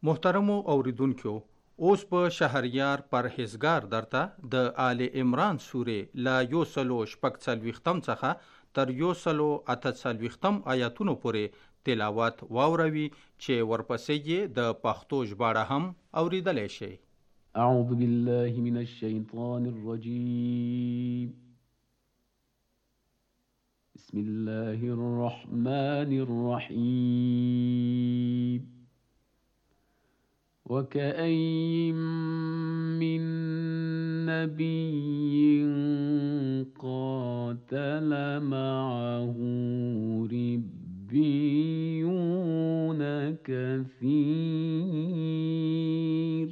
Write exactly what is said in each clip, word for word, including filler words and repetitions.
محترمو اوریدونکو، اوس په شهریار پرهیزګار درته د آل عمران سورې لا یو سلو شپږ څلوېښتم څخه تر یو سلو اته څلوېښتم آیاتونو پورې تلاوت واوروي چې ورپسې یې د پښتو ژباړه هم اوریدلی شئ. اعوذ بالله من الشیطان الرجیم. بسم الله الرحمن الرحیم. وكأين من نبي قاتل معه ربيون كثير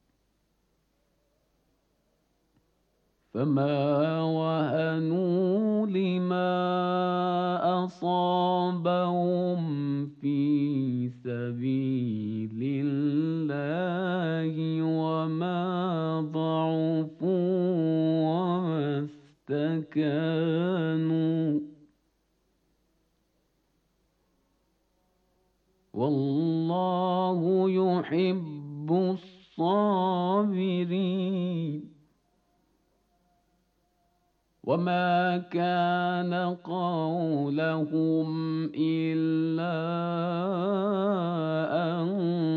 فما وهنوا لما أصابهم في سبيل الله وما ضعفوا وما استكانوا والله يحب الصابرين. وما كان قولهم إلا أن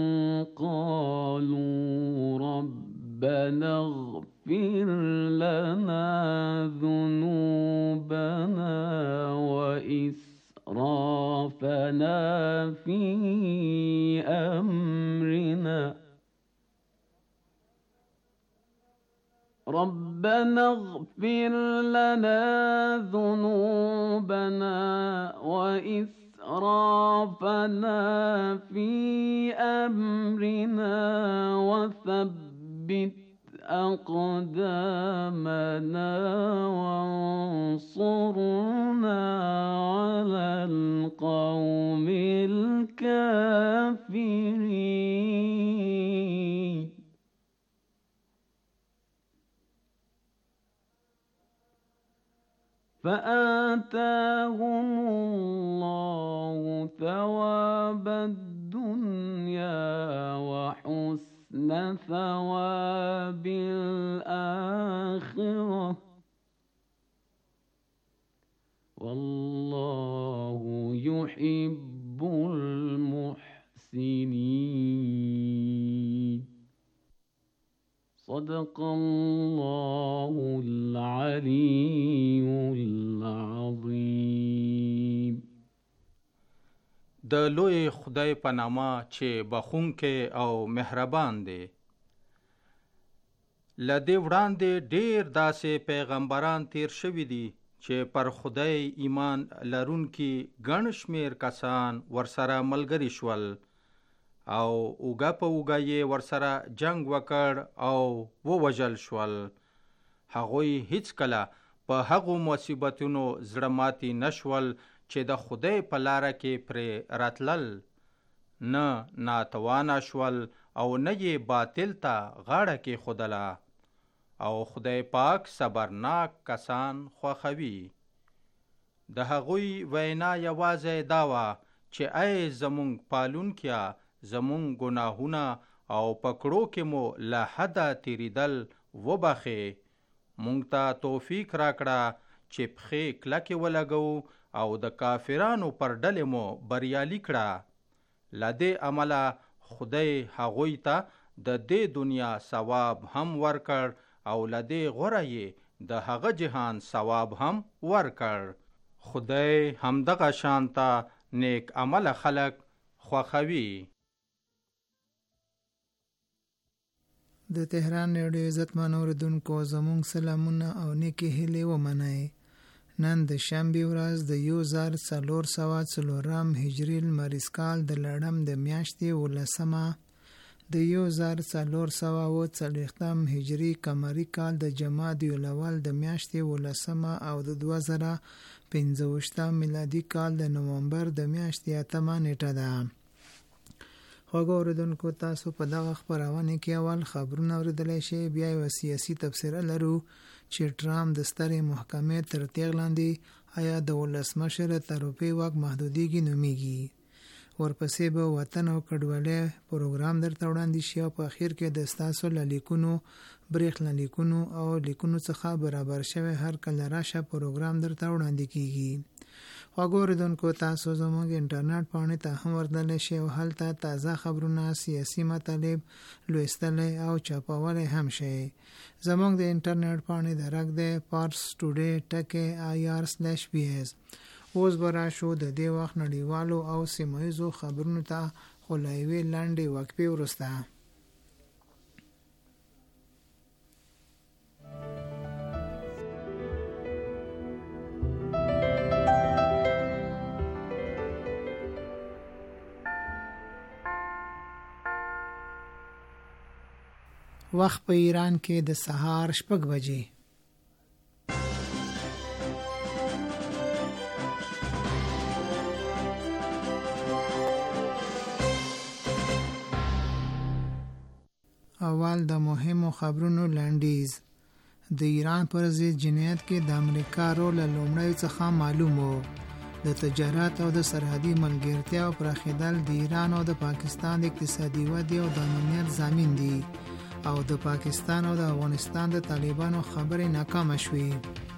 قالوا ربنا اغفر لنا ذنوبنا وإسرافنا في أمرنا ربنا اغفر لنا ذنوبنا وإسرافنا في أمرنا وثبت أقدامنا وانصرنا على القوم الكافرين. فآتاهم الله ثواب الدنيا وحسن ثواب الآخرة والله يحب المحسنين. صدق الله العلي العظيم. د لوی خدای په نامه چې بخښونکی او مهربان دی. له دې وړاندې ډېر داسې پیغمبران تیر شوي دي چې پر خدای ایمان لرونکي ګڼ شمېر کسان ورسره ملګري شول او اوږه په اوږه یې ورسره جنگ وکړ او ووژل شول. هغوی هیڅکله په هغو مصیبتونو زړه ماتي نشول چې د خدای په لاره کې پرې راتلل، نه ناتوانه شول او نه یې باطل ته غاړه کېښودله. او خدای پاک صبرناک کسان خوښوي. د هغوی وینا یوازې دا وه چې ای زمونږ پالونکیه، زمونږ ګناهونه او پکړو کې مو له حده تیریدل وبخې. مونږ ته توفیق راکړه چې پښې کلکې ولګو او د کافرانو پر ډلې مو بریالي کړه. له دې عمله خدای هغوی ته د دې دنیا ثواب هم ورکړ او له دې غوره یې د هغه جهان ثواب هم ورکړ. خدای همدغه شانته نیک عمله خلق خوښوي. د تهران ریډیو عزتمن اوریدونکو، زموږ سلامونه او نیکې هیلې ومنئ. نن د شنبې ورځ د یو زر څلور سوه څلورم هجري لمریز کال د لړم د میاشتې اوولسمه، د یو زر څلور سوه اوه څلوېښتم هجري قمري کال د جمادی الاول د میاشتې اوولسمه او د دوه زره پنځه ویشتم میلادي کال د نومبر د میاشتې اتمه نیټه ده. خوږو اوریدونکو، تاسو په دغه خپرونه کې اول خبرونه اوریدلی شئ، بیا یوه سیاسي تبصره لرو چې ټرامپ د سترې محکمې تر تیغ لاندې آیا د ولسمشر تر روپۍ واک محدودیږي نومیږي. ورپسې به وطن او کډوالۍ پروګرام درته وړاندې شي او په اخر کې د ستاسو لیکونو برېښنا لیکونو او لیکونو څخه برابر شوی هر کله راشه پروګرام درته وړاندې کیږي. وګوریدونکو تاسو زموږ انټرنیټ پاڼې ته هم ورتللی شئ او هلته تازه خبرونه، سیاسي مطالب لوستلی او چاپولی هم شئ. زموږ د انټرنیټ پاڼې درک دی پارس ټوډے ټکی آی آر سلیش بی ایس. اوس به راشو د دې وخت نړیوالو او سیمه ییزو خبرونو ته، خو له یوې لنډې وقفې وروسته. وخت په ایران کې د سهار شپږ بجې. اول د مهمو خبرونو لنډیز. د ایران پر ضد جنایت کې د امریکا رول له لومړیو څخه معلوم و. د تجارت او د سرحدي ملګرتیا او پراخېدل د ایران او د پاکستان د اقتصادي ودې او د امنیت ضامن دي، او د پاکستان او د افغانستان د طالبانو خبرې ناکامه شوې.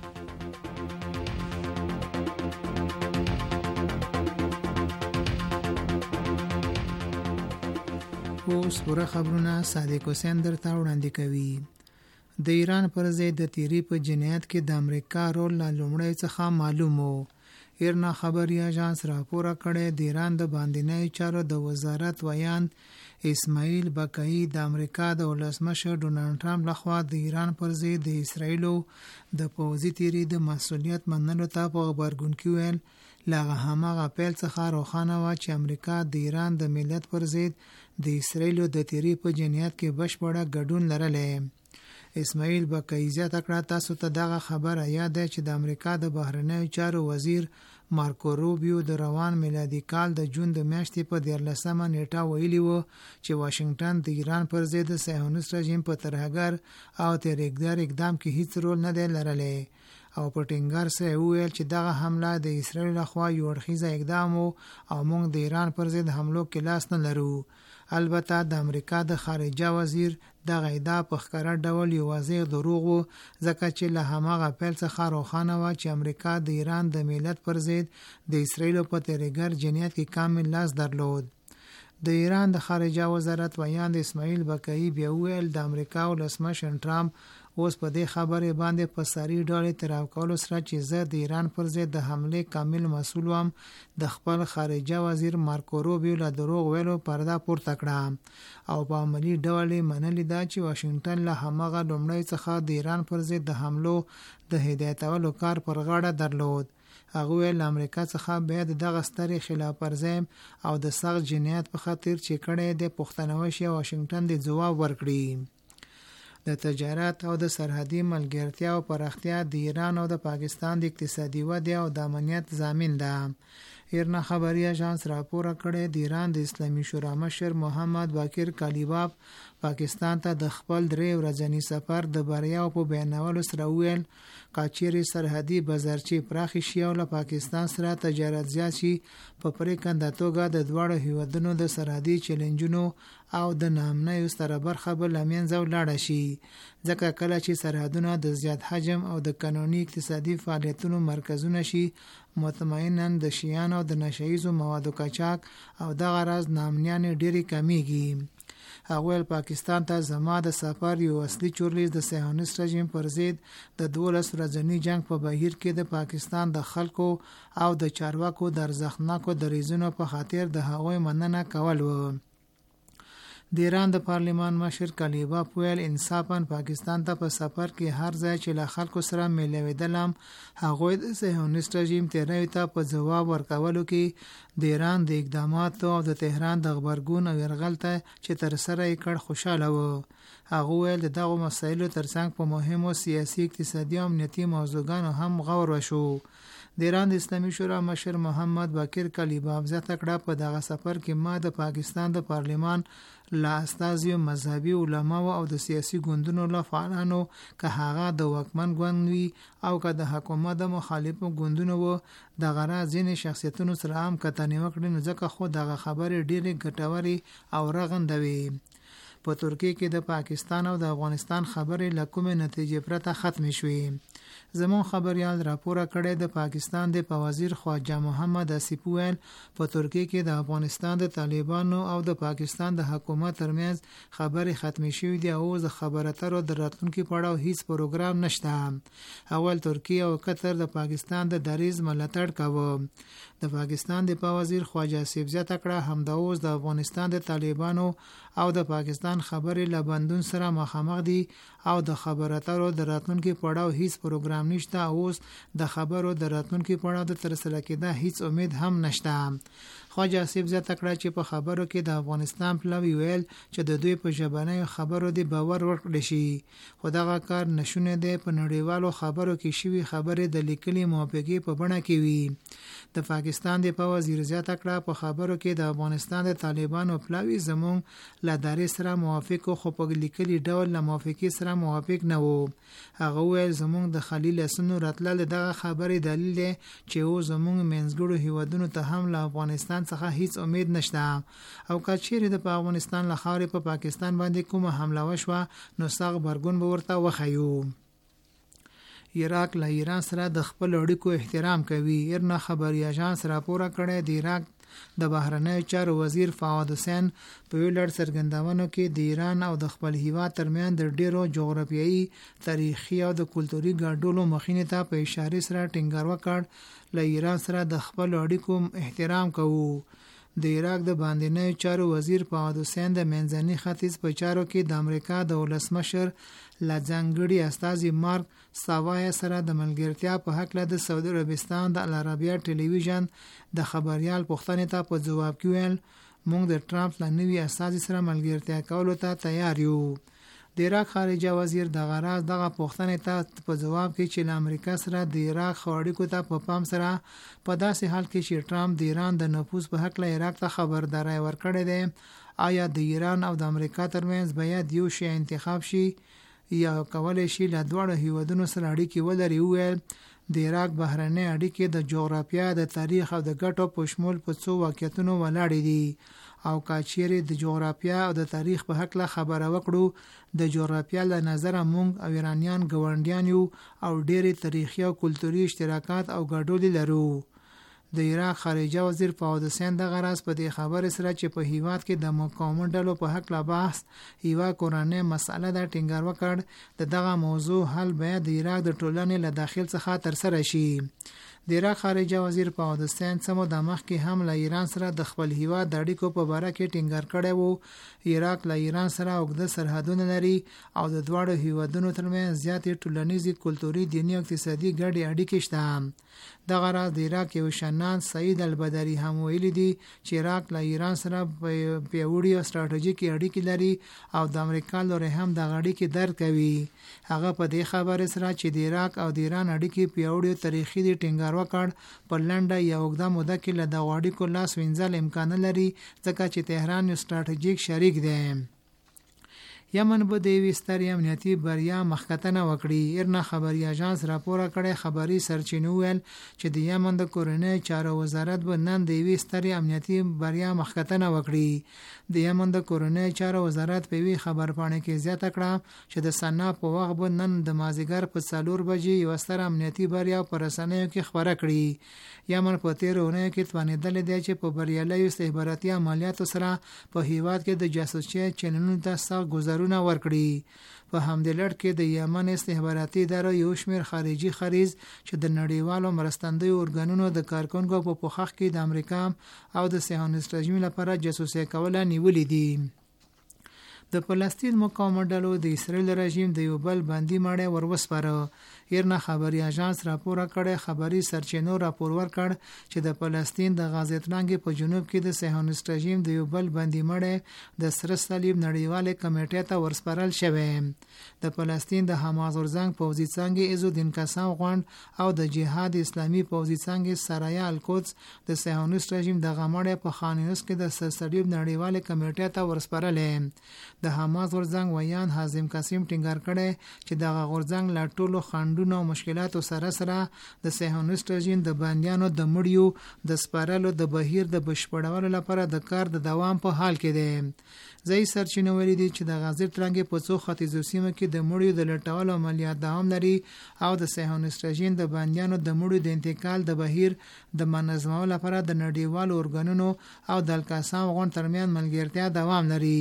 اوس پوره خبرونه صادق حسین درته وړاندې کوي. د ایران پر ضد د تیری په جنایت کې د امریکا رول له لومړیو څخه معلوم و. ایرنا خبري اژانس راپور کړی د ایران د باندنۍ چارو د وزارت ویان اسماعیل بقایی د امریکا د ولسمشر ډونالډ ټرمپ لخوا د ایران پر ضد د اسرایلو د پوځي تیری د مسؤلیت منلو ته په غبرګون کې ویل لاغه هماغه پیل څخه روښانه و چې امریکا د ایران د ملت پر ضد د اسرایلو د تیری په جنایت کې بشپړه ګډون لرلی. اسماعیل بقایی زیاته کړه تاسو ته دغه خبره یاد ده چې د امریکا د بهرنیو چارو وزیر مارکو روبیو د روان میلادي کال د جون د میاشتې په دیارلسمه نیټه ویلي و چې واشنگټن د ایران پر ضد د صهیونیست رژیم په ترهګر او تحریکدار اقدام کې هیڅ رول نه دی لرلی، او په ټینګار سره وویل چې دغه حمله د اسرائیل لخوا یو اړخیزه اقدام و او موږ د ایران پر ضد حملو کې لاس نه لرو. البته د امریکا د خارجه وزیر دغه ادعا په ښکاره ډول یو واضح دروغ و، ځکه چې له هماغه پیل څخه روښانه وه چې امریکا د ایران د ملت پر ضد د اسرائیلو په تحریکګر جنایت کې کامل لاس درلود. د ایران د خارجه وزارت ویان د اسماعیل بقایی بیا وویل د امریکا ولسمشر ټرمپ اوس په دې خبرې باندې په ساري ډول اعتراف کولو سره چې زه د ایران پر ضد د حملې کامل مسؤل وم، د خپل خارجه وزیر مارکو روبیو له دروغ ویلو پرده پورته کړه او په عملي ډول یې منلې ده چې واشنگټن له هماغه لومړی څخه د ایران پر ضد د حملو د هدایتولو کار پر غاړه درلود. هغه ویل امریکا څخه باید دغه سترې خلاف ورزۍ او د سخت جنایت په خاطر چې کړی د پښتنه وشي واشنگټن د ځواب ورکړي. د تجارت او د سرحدي ملګرتیا او پراختیا د ایران او د پاکستان د اقتصادي ودې او د امنیت ضامن ده. ایرنا خبري اژانس راپور کړی د ایران د اسلامي شورا مشر محمد باقر کالیباف پاکستان ته د خپل درې ورځني سفر د بریاو په بیانولو سره ویل کاچيري سرحدي بازارچې پراخ شي او له پاکستان سره تجارت زیات شي په پریکنده توګه د دواړو هیوادونو د سرحدي چیلنجونو او د نامنیو ستره برخه به له منځه ولاړه شي، ځکه کله چې سرحدونه د زیات حجم او د قانوني اقتصادي فعالیتونو مرکزونه شي مطمئنا د شیانو او د نشهیزو موادو قاچاق او دغه راز نامنیانې ډېرې کمیږي. هغه پاکستان ته زما د سفر یو اصلي چورلیز د صهیونیست رژیم پر ضد د دولس ورځني جنگ په بهیر کې د پاکستان د خلکو او د چارواکو د ارزښتناکو دریځونو په خاطر د هغوی مننه کول و. د ایران د پارلمان مشر کالیباف ویل انصافا پاکستان ته په سفر کې هر ځای چې له خلکو سره ملویدلم هغوی د صهیونیست رژیم تیریو ته په ځواب ورکولو کې د ایران د اقداماتو او د تهران د غبرګون او یرغل ته چې تر سره یې کړ خوشاله و. هغه ویل د دغو مسایلو ترڅنګ په مهمو سیاسي اقتصادي او امنیتي موضوعګانو هم غور وشو. د ایران د اسلامي شورا مشر محمد باقر کلیباف زیاته کړه په دغه سفر کې ما د پاکستان د پارلمان لا استازیو مذهبي علماو او د سیاسي ګوندونو له فعالانو که هغه د وکمن ګوند وي او که د حکومت د مخالفو ګوندونو وو د غرا ځینې شخصیتونو سره هم کتنې وکړي نو ځکه خو دغه خبرې ډېرې ګټورې او رغندوي. په ترکیه کې د پاکستان او د افغانستان خبرې له کومې نتیجې پرته ختم شوې. زمون خبريال راپور کړی د پاکستان د وزیر خواجه محمد اسیف ویل په ترکیه کې د افغانستان د طالبانو او د پاکستان د حکومت ترمنځ خبرې ختم شوې دي او د خبرو اترو د راتلونکو په اړه هیڅ پروګرام نشته. اول ترکیه او قطر د پاکستان د دریز ملاتړ کاوه. د پاکستان د وزیر خواجه اسیف زیاته کړه همدا اوس د افغانستان د طالبانو او د پاکستان خبرې له بندون سره مخامخ دي او د خبرو اترو د راتلونکو په اړه هیڅ پروګرام نشته. اوس د خبرو د راتلونکو په اړه د ترسره کېده هیڅ امید هم نشته. خواجه اسیف زیاته کړه چې په خبرو کې د افغانستان پلوي ویل چې د دوی په ژبنیو خبرو د باور ورکړل شي خو دغه کار نشونه دی. په نړیوالو خبرو کې شوی خبرې د لیکلي موافقې په بڼه کې وي. د پاکستان د وزیر زیاته کړه په خبرو کې د افغانستان د طالبانو پلوي زمونږ له داري سره موافق خو په لیکلي ډول له موافقې سره موافق نه وو. هغه ویل زمونږ د خلیل اسنو راتلل دغه خبرې دلیل دی چې او زمونږ منځګړو هیوادونو ته هم له افغانستان څخه هیڅ امید نشته او که چیرې د افغانستان له خاورې په پا پاکستان باندې کومه حمله وشوه نو سخت غبرګون به ورته وښیو. عراق له ایران سره د خپل اړیکو احترام کوي. ایرنا خبري اژانس راپور کړی د عراق د بهرنیو چارو وزیر فواد حسین په یو لړ څرګندونو کې د ایران او د خپل هیواد ترمنځ د ډیرو جغرافیایي، تاریخي او د کلتوري ګډوډو مخینې ته په اشاره سره ټینګار وکړ له ایران سره د خپل اړیکو احترام کوو. د عراق د باندنیو چارو وزیر فواد حسین د منځني ختیځ په چارو کې د امریکا د ولسمشر لا ځانګړي استازي مارک ساوای سره د ملګرتیا په حق له د سعودي عربستان د العربیه ټلویزیون د خبريال پوښتنې ته په جواب کې ویل موږ د ټرمپ له نوي استازي سره ملګرتیا کولو ته تیار یو. د عراق خارجه وزیر د غراز دغه پوښتنې ته په جواب کې چې له امریکا سره د عراق اړیکو ته په پام سره په داسې حال کې چې ټرمپ د ایران د نفوذ په حق له عراق ته خبرداري ورکړې ده آیا د ایران او د امریکا ترمنځ باید یو شی انتخاب شي یا کولای شي له دوه هیوادونو سره اړیکې ولري. ویل د عراق بهرنۍ اړیکې د جغرافیه، د تاریخ او د ګټو په شمول په څو واقعیتونو ولاړې دي او کاچېره د جغرافیه او د تاریخ په حق له خبره وکړو د جغرافیه له نظر مونږ او ایرانیان ګوندیان یو او ډېری تاریخي او کلتوري اشتراکات او ګډوډي لرو. د عراق خارجه وزیر فواد حسین د غراس په دې خبره سره چې په هیواد کې د مقاومت ډلو په حق لا بحث یو کورانه مسله د ټینګار وکړ د دغه موضوع حل باید د عراق د ټولنې له داخل څخه تر سره شي. د عراق خارجه وزیر فواد حسین سمو د مخ کې هم له ایران سره د خپل هیواد د اړیکو په باره کې ټینګار کړی وو. عراق له ایران سره اوږده سرحدونه لري او د دواړو هیوادونو ترمنځ زیاتې ټولنیزې، کلتوري، دینی او اقتصادي ګډې اړیکې شته. دغه راز د عراق یو شنان سعید البدری هم ویلي دي چې عراق له ایران سره پیاوړي او ستراتیژیکي اړیکې لري او د امریکا لوري هم د اړیکې درک کوي. هغه په دې خبره سره چې د عراق او د ایران اړیکې پیاوړي او تاریخي دي ټینګار وکړ په لنډه یا اوږده موده کې له دغو اړیکو لاس وینځل امکان لري ځکه چې تهران یو ستراتیژیک شریک دی. یمن به د یوې سترې امنیتي بریا مخکتنه وکړي. ایرنا خبري اژانس راپور کړی خبري سرچینو ویل چې د یمن د کورنۍ چارو وزارت به نن د یوې سترې امنیتي بریا مخکتنه وکړي. د یمن د کورنۍ چارو وزارت په وی خبرپاڼه کې زیاته کړه چې د سنا په وخت به نن د مازیګر په څلور بجې یو ستر امنیتي بریا پر رسنیو کې خبره کړي. یمن په تیر اونۍ کې توانیدل دی چې په بریالي استخباراتي عملیاتو سره په هیواد کې د جاسوسي چینلونو ته سخت گزارونه ورکړي. په همدې لړ کې د یمن استخباراتي ادارو یو شمېر خارجي خریز چې د نړیوالو مرستندوی ارګانونو د کارکونکو په پوښښ کې د امریکا او د صهیونیست رژیم لپاره جاسوسي کول نیولې دي. د فلسطین مقاومت ډلو د اسرائیل رژیم د یو بل باندې ماړه وروسپاره. ایرنا خبري اژانس راپور کړی. خبري سرچینو راپور ورکړ چې د فلسطین د غزه ترنګ په جنوب کې د صهیونیست رژیم د یو بل بندي مړی د سره صلیب نړیواله کمیټې ته ورسپارل شوی. د فلسطین د حماس ورزنګ پوځي څنګه عزو دین قسم غوند او د جهاد اسلامي پوځي څنګه سرایا القدس د صهیونیست رژیم د غمړې په خان یونس کې د سره صلیب نړیواله کمیټې ته ورسپارل. د حماس ورزنګ ویان حازم قاسم ټینګار کړی چې د غورځنګ لا ټولو خنډ او مشکلاتو سره سره د صهیونیست رژیم د باندیانو د مړیو د سپارلو د بهیر د بشپړولو لپاره د کار د دوام په حال کې دی. ځای سرچینه ویلي دي چې د غزه ترنګ په څو ختیځو سیمو کې د مړیو د لټولو عملیات دوام لري او د صهیونیست رژیم د باندیانو د مړیو د انتقال د بهیر د منظمولو لپاره د نړیوالو اورګانونو او د القسام غون ترمن ملګرتیا دوام لري.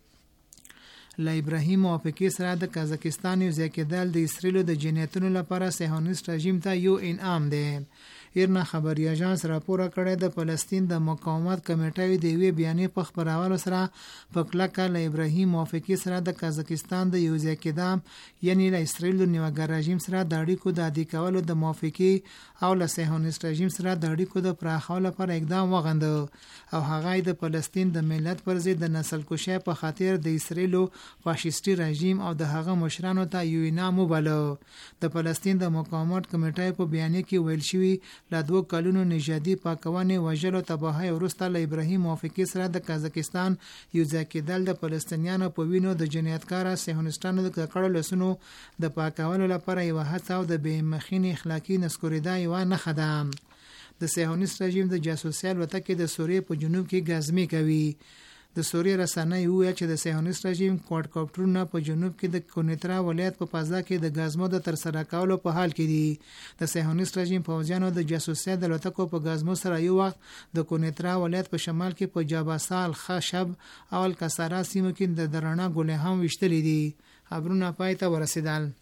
له ابراهیم موافقه سره د قزاقستان یو ځکهدل د اسرائیل د جنایتونو لپاره صهیونیست رژیم ته یو انعام دی. ایرنا خبري اژانس راپور کړی د فلسطین د مقاومت کمیټې د وی بیانې په خبرولو سره په کلکه له ابراهیم موافقه سره د قزاقستان د یو ځکهدام یعنی له اسرائیل د نیوګر رژیم سره د اړیکو د عادي کولو د موافقه او له صهیونیست رژیم سره د اړیکو د پراخولو لپاره اقدام وغند او هغه د فلسطین د ملت پر ضد د نسل کشي په خاطر د اسرائیل فاشیسټي رژیم او د هغه مشرانو ته یو انعام وباله. د فلسطین د مقاومت کمیټې په بیان کې ویل شوی له دوه کلونو نژادي پاکونې وژلو تباهي ورسته له ابراهیم موافقه سره د قزاقستان یو ځکهدل د فلسطینیانو په وینو د جنایتکار صهیونیستانو د کړه لسونو د پاکولو لپاره یو هڅه او د بې مخینې اخلاقی نسکوریدا یو نه خدام. د صهیونیست رژیم د جاسوسي الوتکې د سوریې په جنوب کې غزمي کوي. د سوریې رسنۍ وویل چې د صهیونیست رژیم کوادکاپټرونه په جنوب کې د کونیترا ولایت په فضا کې د غزمو د ترسره کولو په حال کې دي. د صهیونیست رژیم پوځیانو د جاسوسي د الوتکو په غزمو سره یو وخت د کونیترا ولایت په شمال کې په جاباسال خشب او الکسرا سیمو کې د درانه ګولې هم وشتلې دي. خبرونه پای ته ورسېدل.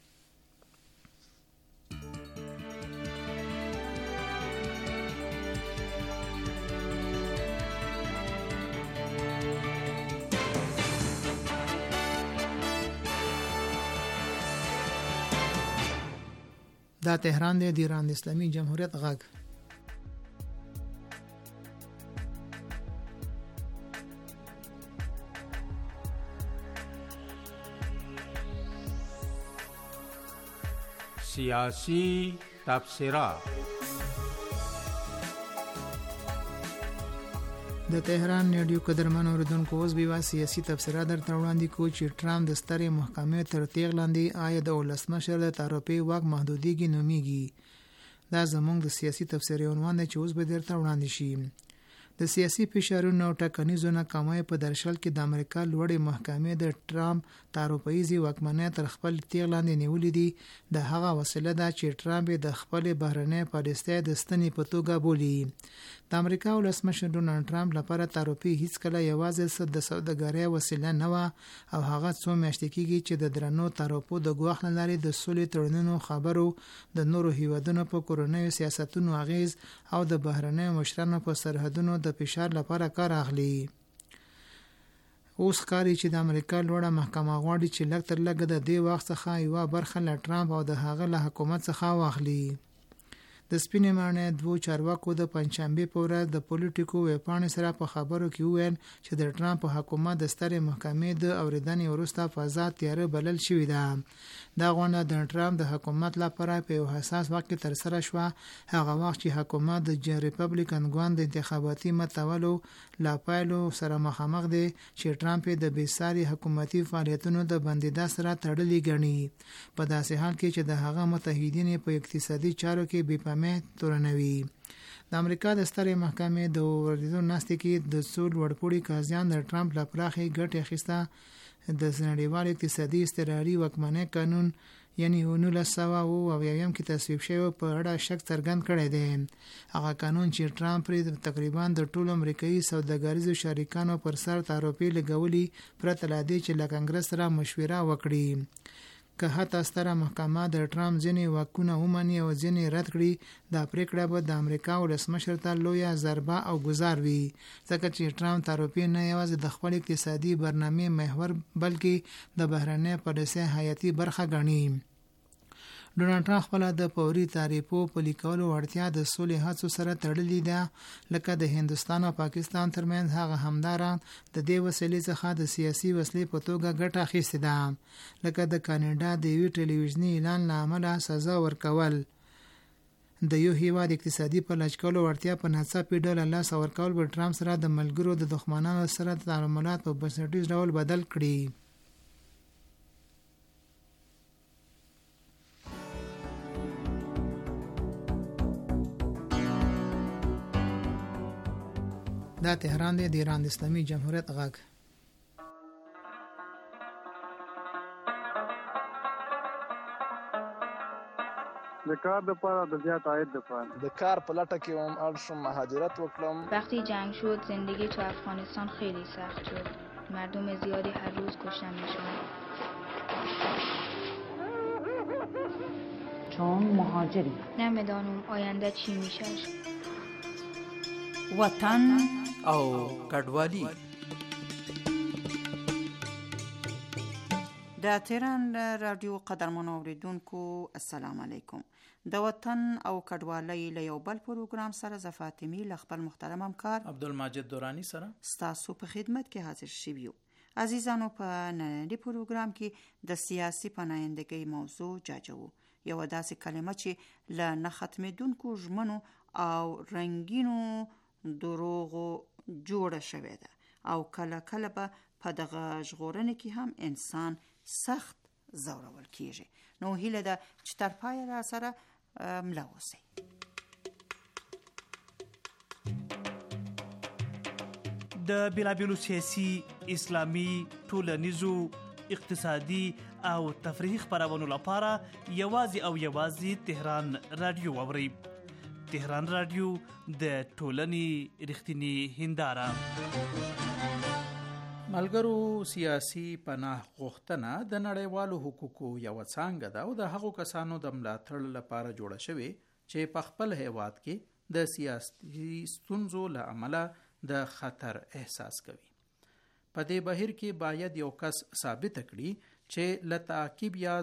دا تهران دی، د ایران د اسلامي جمهوریت غږ. سیاسی تبصره. د تهران رادیو قدرمن اوریدونکو اوس به سیاسي تبصره درته وړاندې کوو چې ټرمپ د سترې محکمې تر تیغ لاندې آیا د ولسمشر د تعرفې واک محدودیږي نومیږي. دا زموږ د سیاسي تبصرې عنوان دی چې اوس به درته وړاندې شي. د سیاسي فشارونو او ټاکنیزو ناکامۍ په درشل کې د امریکا لوړې محکمې د ټرمپ تعرفه‌یزې واکمنۍ تر خپل تیغ لاندې نیولې دي. د هغه وسیله ده چې ټرمپ د خپل بهرنۍ پالیسۍ د ستنې په توګه بولي. د امریکا ولسمشر ډونالډ ټرمپ لپاره تعرفې هیڅکله یوازې د سوداګرۍ وسیله نه وه او هغه څو میاشتې کېږي چې د درنو تعرفو د ګواښ له لارې د سولې تړونونو خبرو، د نورو هیوادونو په کورنیو سیاستونو اغیز او د بهرنیو مشرانو په سرحدونو د فشار لپاره کار اخلي. اوس ښکاري چې د امریکا لوړه محکمه غواړي چې لږ تر لږه د دې وخت څخه یوه برخه له ټرمپ او د هغه له حکومت څخه واخلي. د سپینې ماڼۍ دوو چارواکو د پنجشنبې په ورځ د پولیټیکو ویبپاڼې سره په خبرو کې وویل چې د ټرمپ په حکومت د سترې محکمې د اورېدنې وروسته فضا تیاره بلل شوې ده. دا غونډه د ټرمپ د حکومت لپاره په یو حساس وخت کې ترسره شوه، هغه وخت چې حکومت د ریپبلیکن ګوند د انتخاباتي متولو لا پایلو سره مخامخ دی چې ټرمپ د بېساري حکومتي فعالیتونو د بندیدا سره تړلي ګڼي، په داسې حال کې چې د هغه متحدین په اقتصادي چارو کې بې پامه تورنوي. د امریکا د سترې محکمې د اوریدو ناستې کې د څو لوړپوړي قاضیان د ټرمپ له پراخې ګټې اخیسته د نړیوال اقتصادي اضطراري واکمنۍ قانون یعنی نولس سوه اوه اویایم کې تصویب شوی په اړه شک څرګند کړی دی. هغه قانون چې ټرمپ پرې تقریبا د ټولو امریکایي سوداګریزو شریکانو پر سر تعرفې لګولي پرته له دې چې له کانګرس سره مشوره وکړي. که حتی ستره محکمه د ټرمپ ځینې واکونه ومني او ځینې رد کړي، دا پریکړه به د امریکا ولسمشر ته لویه ضربه او ګزار وي، ځکه چې ټرمپ تعرفې نه یوازې د خپل اقتصادي برنامې محور بلکې د بهرنۍ پالیسۍ حیاتي برخه ګڼي. ډونالډ ټرمپ خپل د فوري تعریفو پلي کولو وړتیا د سولې هڅو سره تړلې ده، لکه د هندستان او پاکستان ترمنځ هغه همداران د دې وسیلې څخه د سیاسي وسلې په توګه ګټه اخیستې ده، لکه د کاناډا د یوې ټلویزیوني اعلان له امله سزا ورکول، د یو هیواد اقتصادي پلچ کولو وړتیا په ناڅاپي ډول لاس ورکول به ټرمپ سره د ملګرو د دښمنانو سره تعاملات په بنسټیز ډول بدل کړي. دا تهران دی، د ایران د اسلامي جمهوریت غږ. د کار د پاره د زیات عاید د پاره د کار په لټه کې هم اړ شوم مهاجرت وکړم. وقتی جنگ شد زندگی تو افغانستان خیلی سخت شد. مردم زیادی هر روز کشته میشن. چون مهاجری نمیدانم آینده چی میشه. وطن او کډوالي. د تهران رادیو قدرمنو اوریدونکو السلام علیکم. د وطن او کډوالۍ له یو بل پروګرام سره ز فاطمی ل خپل محترم همکار عبدالمجید دورانی سره ستاسو په خدمت کې حاضر شویو. عزیزانو په نننی پروګرام کې د سیاسي پناهندګۍ موضوع جاجو، یو داسې کلمه چې له نه ختمېدونکو ژمنو او رنگینو دروغو جوړه شوې ده او کله کله به په دغه ژغورنې کې هم انسان سخت زورول کیږي. نو هیله ده چې تر پایه را سره ملا اوسئ. د بیلابیلو سیاسي، اسلامي، ټولنیزو، اقتصادي او تفریحي خبرونو لپاره یوازې او یوازې تهران رادیو واورئ. تهران رادیو د ټولنې رښتینی هنداره. ملګرو، سیاسي پناه غوښتنه د نړیوالو حقوقو یو څانګه ده او د هغو کسانو د ملاتړ لپاره جوړه شوې چې په خپل هیواد کې د سیاسي ستونزو له امله د خطر احساس کوي. په دې بهیر کې باید یو کس ثابت کړي چې له تعقیب یا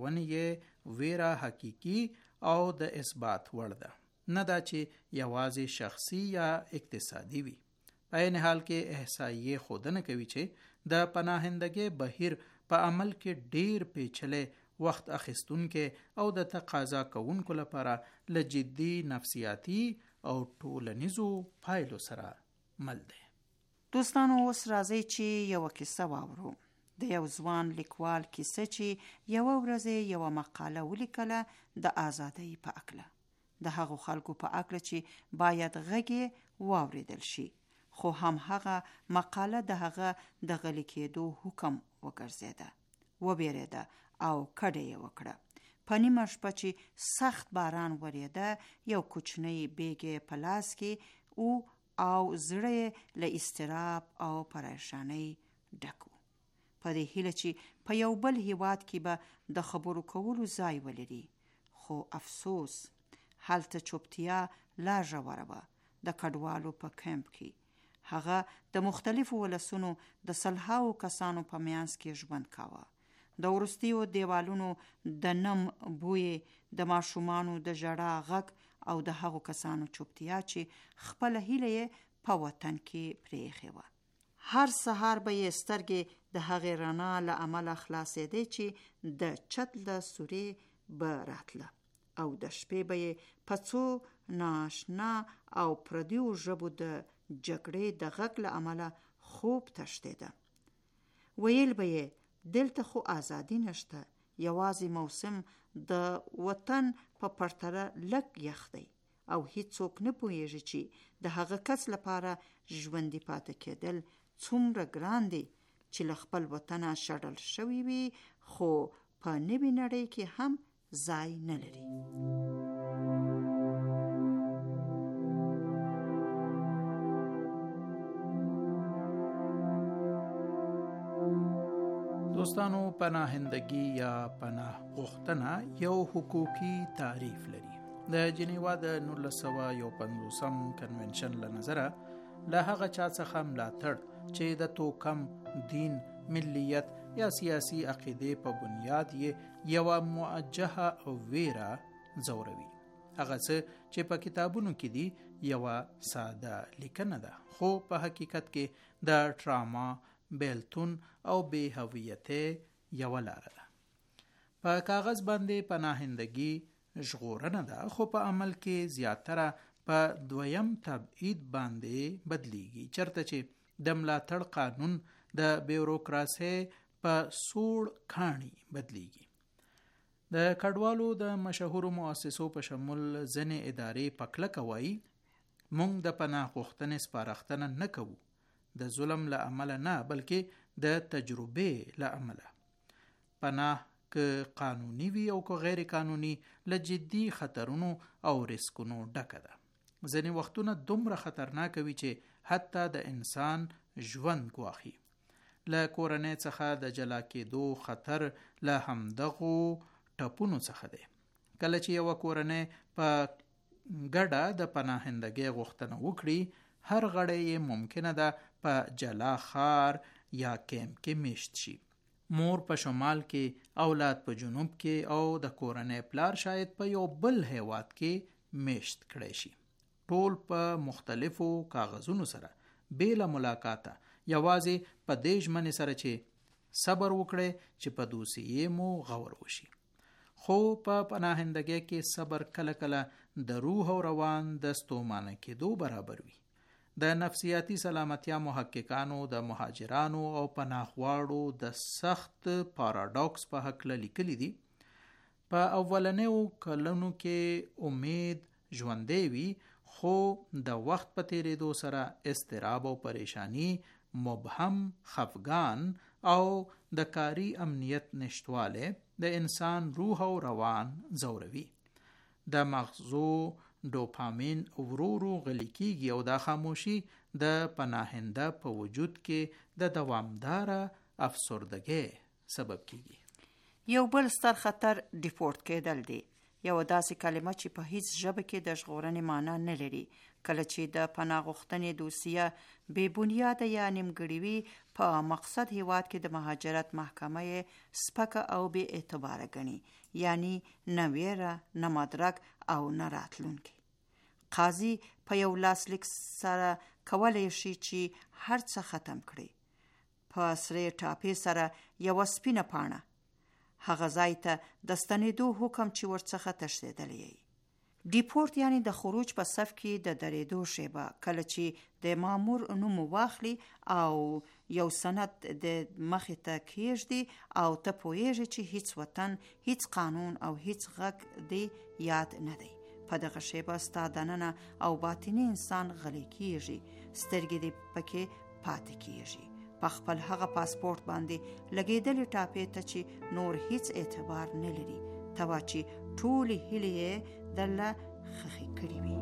زورونې ویره حقیقي او د اثبات وړ ده، نه دا چې یوازې شخصي یا اقتصادي وي. په عین حال کې احصایې ښودنه کوي چې د پناهندګۍ بهیر په عمل کې ډیر پیچلې وخت اخیستونکي او د تقاضا کوونکو لپاره له جدي نفسیاتي او ټولنیزو پایلو سره مل دی. دوستانو، اوس راځي چې یو کیسه واورو. د یو ځوان لیکوال کیسه چې یو ورځ یو مقاله ولیکله د ازادۍ په اړه، د هغو خلکو په اړه چې باید غږ واوریدل شي، خو هم هغه مقاله د هغه د غلي کېدو حکم وګرځیده، وبېرېده او کډه یې وکړه. په نیمه شپه چې سخت باران وریده، یو کوچنی بیګ په لاس کې او او زړه له اضطراب او پریشانۍ ډکو. په دې هیله چې په یو بل هیواد کې به د خبرو کولو ځای ولري، خو افسوس هلته چوپتیا لا ژوره وه. د کډوالو په کمپ کې هغه د مختلفو ولسونو د سلهاو کسانو په میانس کې ژوند کاوه. د وروستیو دیوالونو د نم بوی، د ماشومانو د ژړا غږ او د هغو کسانو چوپتیا چې خپل هیله یې په وطن کې پرېښې وه. هر سهار به یې سترګې د هغې رڼا له امله خلاصېدې چې د چت له سورې به راتله او د شپې به یې په څو نااشنا او پردیو ژبو د جګړې د غږ له امله خوب تښتېده. ویل به یې دلته خو ازادي نشته، یوازې موسم د وطن په پرتله لږ یخ دی او هیڅوک نه پوهیږي چې د هغه کس لپاره ژوندي پاتې کېدل څومره ګران دی چې له خپل وطنه شړل شوی وي خو په نوې نړۍ کې هم ځای نه لري. دوستانو، پناهندګي یا پناه غوښتنه یو حقوقي تعریف لري. د جنیوا د نولس سوه یو پنځوسم کنونشن له نظره له هغه چا څخه ملاتړ چې د توکم، دین، ملیت یا سیاسي عقیدې په بنیاد یې یوه موجهه او ویره ځوروي. هغه څه چې په کتابونو کې دي یوه ساده لیکنه ده، خو په حقیقت کې د ټراما، بیلتون او بې هویتۍ یوه لاره ده. په کاغذ باندې پناهندګي ژغورنه ده، خو په عمل کې زیاتره په دویم تبعید باندې بدلیږي، چرته چې د ملاتړ قانون د بیوروکراسۍ په سوړ کاڼي بدلیږي. د کډوالو د مشهورو مؤسسو په شمول ځینې ادارې په کلکه وایي موږ د پناه غوښتنې سپارښتنه نه کوو، د ظلم له امله نه بلکې د تجربې له امله. پناه که قانوني وي او که غیر قانوني له جدي خطرونو او ریسکونو ډکه ده. ځینې وختونه دومره خطرناک وي چې حتی د انسان ژوند ګواخي. له کورنۍ څخه د جلا کېدو خطر له همدغو ټپونو څخه دی. کله چې یوه کورنۍ په ګډه د پناهندګۍ غوښتنه وکړي، هر غړی یې ممکنه ده په جلا ښار یا کیمپ کې میشت شي. مور په شمال کې، اولاد په جنوب کې او د کورنۍ پلار شاید په یو بل هیواد کې میشت کړی شي. ټول په مختلفو کاغذونو سره بېله ملاقاته، یوازې په دې ژمنې سره چې صبر وکړئ چې په دوسیې مو غور وشي. خو په پناهندګۍ کې صبر کله کله د روح او روان د ستومانه کېدو برابر وي. د نفسیاتي سلامتیا محققانو د مهاجرانو او پناهغواړو د سخت پاراډوکس په هکله لیکلي دي. په اولنیو کلونو کې امید ژوندی وي، خو د وخت په تیریدو سره اضطراب او پریشانی، مبهم خفګان او د کاری امنیت نشتواله د انسان روح او روان ځوروي. د مغزو ډوپامین ورو ورو غلی کیږي او دا خاموشي د پناهنده په وجود کې د دوامداره افسردګۍ سبب کیږي. یو بل ستر خطر ډیپورت کېدل دی، یو داسې کلمه چې په هیڅ ژبه کې د ژغورنې معنا نه لري. کله چې د پناه غوښتنې دوسیه بې بنیاده یا نیمګړې وي، په مقصد هیواد کې د مهاجرت محکمه یې سپکه او بې اعتباره ګڼي، یعنی نه ویره، نه مدرک او نه راتلونکی. قاضي په یو لاسلیک سره کولی شي چې هر څه ختم کړي. په سرې ټاپې سره یوه سپینه پاڼه هغه ځای ته د ستنېدو حکم چې ورڅخه تښتېدلی یې. ډیپورت یعنی د خروج په صف کې د درېدو شیبه، کله چې د مامور نوم واخلي او یو سند د مخې ته کېږدي او ته پوهېږي چې هیڅ وطن، هیڅ قانون او هیڅ غږ دی یاد نه دی. په دغه شیبه ستا دننه او باطني انسان غلی کېږي، سترګې دې پکې پاتې کېږي په خپل هغه پاسپورت باندې لګېدلې ټاپې ته چې نور هیڅ اعتبار نه لري، ته وا چې ټولې هیلې یې درله خښې کړې وي.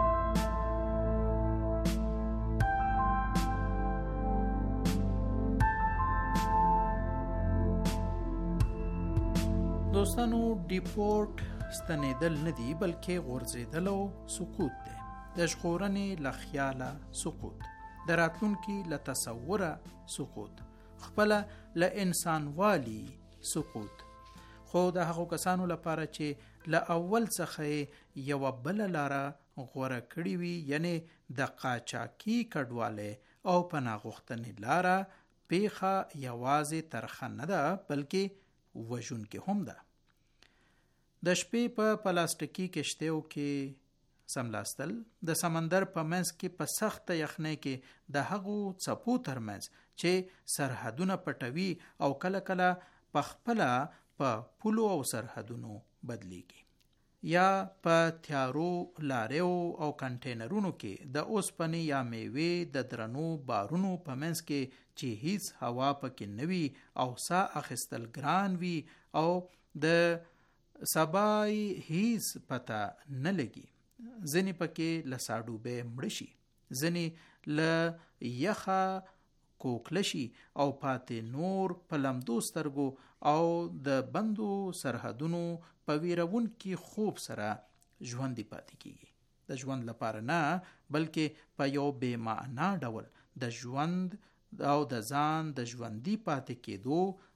دوستانو، ډیپورت ستنېدل نه دی بلکې غورځېدل او سقوط دی. د ژغورنې له خیاله سقوط، د راتلونکي له تصوره سقوط، خپله له انسانوالي سقوط. خو د هغو کسانو لپاره چې له اول څخه یوه بله لاره غوره کړې وي، یعنی د قاچاقي کډوالۍ او پناه غوښتنې لاره، پیښه یوازې ترخه نه ده بلکې وژونکې هم ده. د شپې په پلاستیکي کشتیو کې سملاستل، د سمندر په منځ کې په سخته یخنۍ کې د هغو څپو ترمنځ چې سرحدونه پټوي او کله کله په خپله په پولو او سرحدونو بدلیږي، یا په تیارو لاریو او کنټینرونو کې د اوسپنې یا میوې د درنو بارونو په منځ کې چې هیڅ هوا پکې نه وي او ساه اخیستل ګران وي او د سبای هیڅ پته نه لګي. ځنې پکې له ساډوبې مړه شي، ځنې له یخه کوکله شي او پاتې نور په لمدو سترګو او د بندو سرحدونو په ویرونکي خوب سره ژوندي پاتې کیږي. د ژوند لپاره نه بلکې په یو بې معنا ډول د ژوند او د ځان د ژوندي پاتې کېدو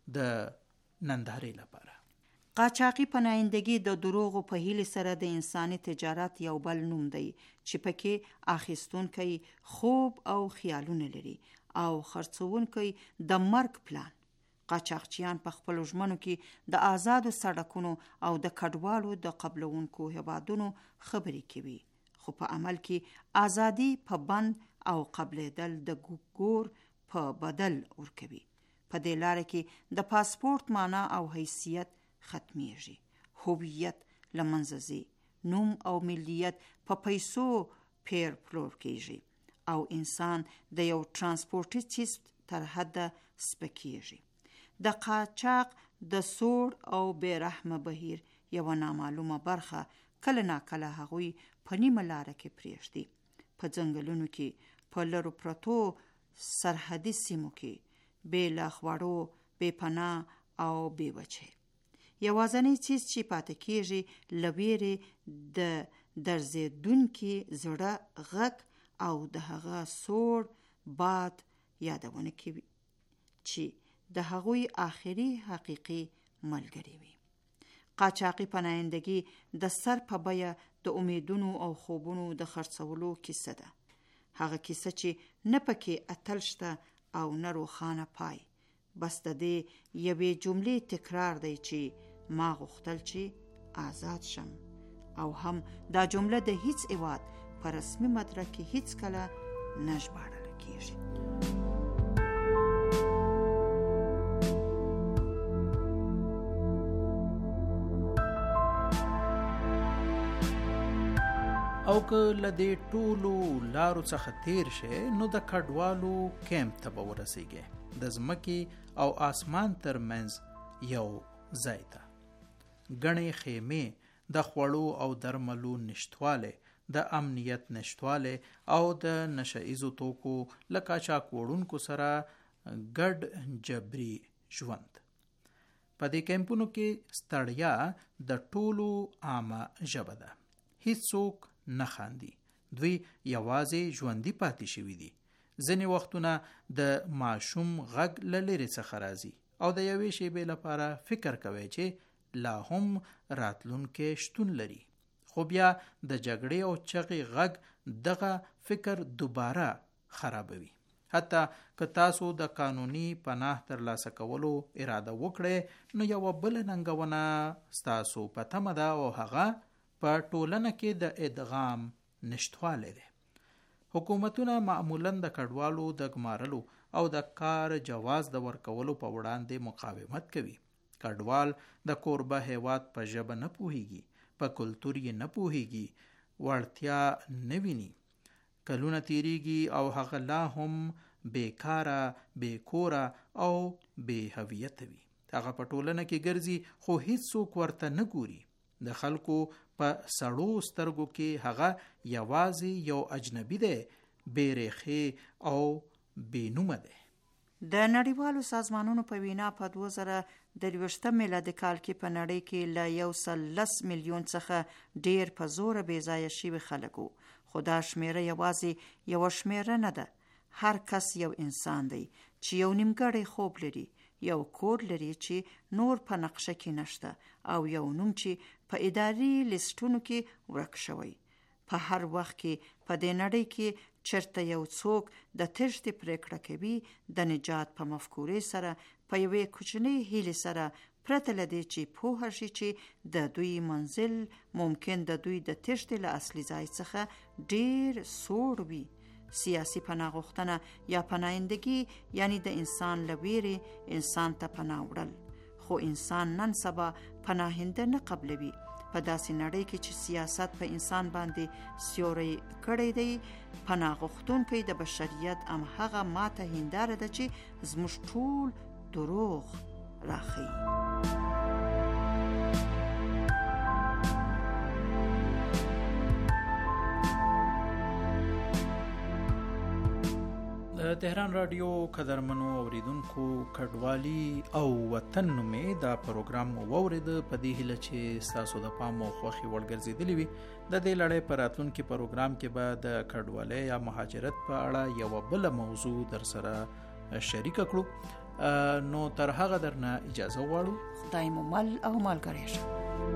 د نندارې لپاره. قاچاقي پناهندګي د دروغو په هیله سره د انساني تجارت یو بل نوم دی چې پکې اخیستونکي خوب او خیالونه لري او خرڅونکي د مرګ پلان. قاچاقچیان په خپل ژمنو کې د آزادو سړکونو او د کډوالو د قبلونکو هیوادونو خبرې کوي، خو په عمل کې ازادي په بند او قبلېدل د ګور په بدل ورکوي. په دې لاره کې د پاسپورت معنا او حیثیت ختمیږي، هویت لمنځه ځي، نوم او ملیت په پیسو پیر پلور کیږي او انسان د یو ترانسپورتي چیز تر حد سپکیږي. د قاچاق د سوړ او بیرحمه بهیر یو نامعلومه برخه کله ناکله هغوی په نیمه لاره کې پریږدي، په ځنګلونو کې، په لرو پرتو سرحدي سیمو کې، بې له خوړو، بې پناه او بې وجهې. یوازنی چیز چې پاتې کیږي له ویرې د درزېدونکي زړه غږ او د هغه سوړ باد یادونه کوي چې د هغوی آخري حقیقي ملګری وي. قاچاقي پناهندګي د سر په بیه د امیدونو او خوبونو د خرڅولو کیسه ده. هغه کیسه چې نه پکې اتل شته او نه روښانه پای، بس د دې یوې جملې تکرار دی چې ما غوښتل چې آزاد شم، او هم دا جمله د هیڅ هیواد په رسمي مدرک کې هیڅ کله نه ژباړل کیږي. او که لدې ټولو لارو څخه تیر شي نو د کډوالو کیمپ ته به ورسیږي، د ځمکې او آسمان ترمنځ یو ځای ته. ګڼې خیمې، د خوړو او درملو نشتواله، د امنیت نشتواله او د نشه ییزو توکو له قاچاق وړونکو سره ګډ جبري ژوند. په دې کیمپونو کې ستړیا د ټولو عامه ژبه ده. هیڅوک نه خاندي، دوی یوازې ژوندي پاتې شوي دي. ځینې وختونه د ماشوم غږ له لرې څخه راځي او د یوې شیبې لپاره فکر کوي چې لا هم راتلونکی شتون لري، خو بیا د جګړې او چغې غږ دغه فکر دوباره خرابوي. حتی که تاسو د قانوني پناه ترلاسه کولو اراده وکړئ نو یوه بله ننګونه ستاسو په تمه ده او هغه په ټولنه کې د ادغام نشتواله ده. حکومتونه معمولاً د کډوالو د ګمارلو او د کار جواز د ورکولو په وړاندې مقاومت کوي. کډوال د کوربه هیواد په ژبه نه پوهیږي، په کلتور یې نه پوهیږي، وړتیا نه ویني. کلونه تیریږي او هغه لا هم بیکاره، بیکوره او بې هویته وي. هغه په ټولنه کې ګرځي خو هیڅوک ورته نه ګوري. د خلکو په سړو سترګو کې هغه یوازې یو اجنبي دی، بې ریښې او بې نومه دی. د نړیوالو سازمانونو په وینا په دوه زره درویشتم میلادي کال کې په نړۍ کې له یو سل لس میلیون څخه ډیر په زوره بې ځایه شوي خلک وو، خو دا شمیره یوازې یوه شمیره نه ده. هر کس یو انسان دی چې یو نیمګړی خوب لري، یو کور لري چې نور په نقشه کې نشته او یو نوم چې په اداري لیستونو کې ورک شوی. په هر وخت کې په دې نړۍ کې چرته یو څوک د تښتې پریکړه کوي د نجات په مفکورې سره، په یوې کوچنۍ هیلې سره، پرته له دې چې پوه شي چې د دوی منزل ممکن د دوی د تښتې له اصلي ځای څخه ډیر سوړ وي. سیاسي پناه غوښتنه یا پناهندګي یعنی د انسان له ویرې انسان ته پناه وړل، خو انسان نن سبا پناهنده نه قبلوي. په داسې نړۍ کې چې سیاست په انسان باندې سیوری کړی دی، پناه غوښتونکی د بشریت همهغه ماته هنداره ده چې زموږ ټول دروغ راښیي. د تهران رادیو قدرمنو اوریدونکو، کډوالي او وطن نومې دا پروګرام واورید. په دې هیله چې تاسو د پام او خوښي وړ ګرځېدلی وي. د دې لړۍ په راتلونکي پروګرام کې به د کډوالۍ یا مهاجرت په اړه یوه بله موضوع در سره شریکه کړو. نو تر هغه درنه اجازه غواړو. خدای مو مل او ملګری شه.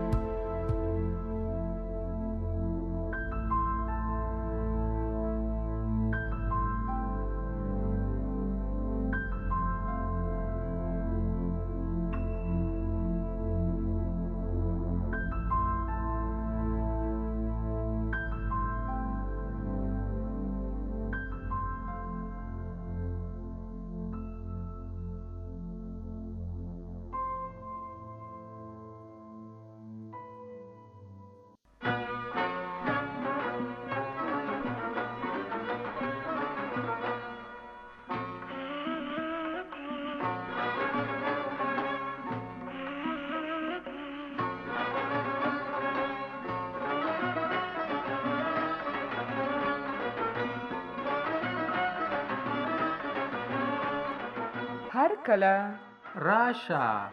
هر کله راشه.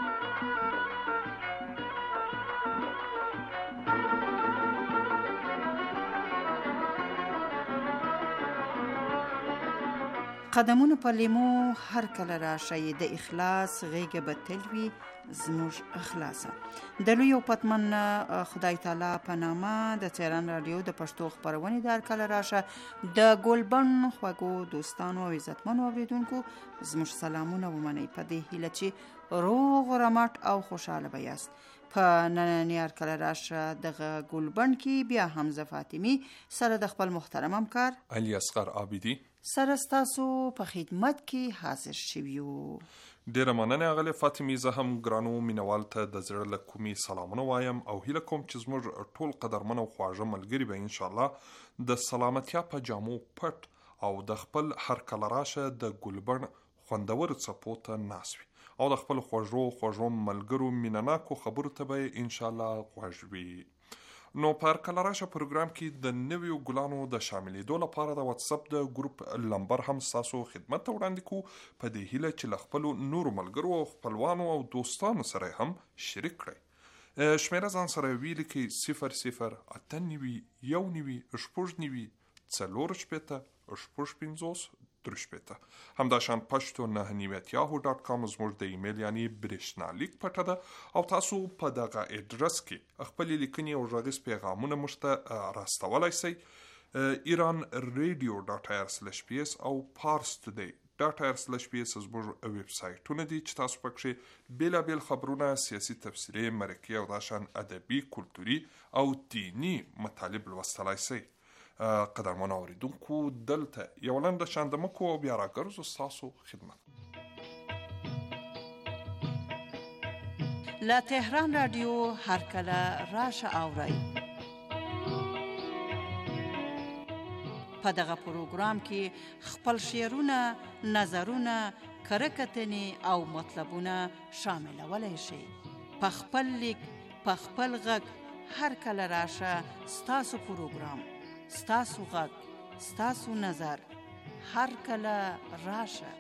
قدمونه په لیمو هر کله راشه، د اخلاص غیږه به تل وي زموږ اخلاصه. د لوی او پتمن خدای تعالی په نامه د تهران رادیو د پښتو خپرونې د هر کله راشه د ګلبن خوږو دوستانو او عزتمنو اوریدونکو زموږ سلامونه ومنئ په دې هیله چې روغ رمټ او خوشاله به یاست. په نننی هر کله راشه دغه ګلبن کې بیا حمزه فاطمی سره د خپل محترم همکار علي اصغر عابدي سره ستاسو په خدمت کې حاضر شویو. ډیره مننه غلې فاطمی. زه هم ګرانو مینوال ته د زړه له کومي سلامونه وایم او هیله کوم چې زموږ ټول قدرمن او خواږه ملګري به ان شاء الله د سلامتیا په جامو پټ او د خپل هر کله راشه د ګلبن خوندور څپو ته ناس وي او د خپل خوږو خوږو ملګرو مینناکو خبرو ته به ان شاء الله خوږ وي. نو په هر کله راشه پروګرام کې د نویو ګلانو د شاملېدو لپاره د واتس اپ د ګروپ لمبر هم ستاسو خدمت ته وړاندې کوو په دې هیله چې له خپلو نورو ملګرو او خپلوانو او دوستانو سره هم شریک کړئ. شمیره ځان سره ولیکئ صفر صفر اته نوي یو نوي شپږ نوي څلور شپېته شپږ پنځوس درې شپېته همداشان پښتو نه نیویت یاهو ډاټ کام زموږ د ایمیل یعنی برېښنالیک پټه ده او تاسو په دغه اډرس کې خپل لیکنې او غږیز پیغامونه موږ ته راستولی شئ. ایران رادیو ډاټ آی آر سلش پی اس او پارس ټوډی ډاټ آی آر سلش پی اس زموږ ویب سایټونه دي چې تاسو پکې بیلابیل خبرونه، سیاسي تبصرې، مرکې او داشان ادبي، کلتوري او دینی مطالب لوستلی شئ. قدرمن اوریدونکو دلته یو لنډه شاندمکو او بیا راګرځو ستاسو خدمت. له تهران رادیو هر کله راشه اورئ. په دغه پروګرام کې خپل شعرونه، نظرونه، کرکتنې او مطلبونه شاملولی شئ. په خپل لیک، په خپل غږ هر کله راشه ستاسو پروګرام، ستاسو غږ، ستاسو نظر هر کله راشه.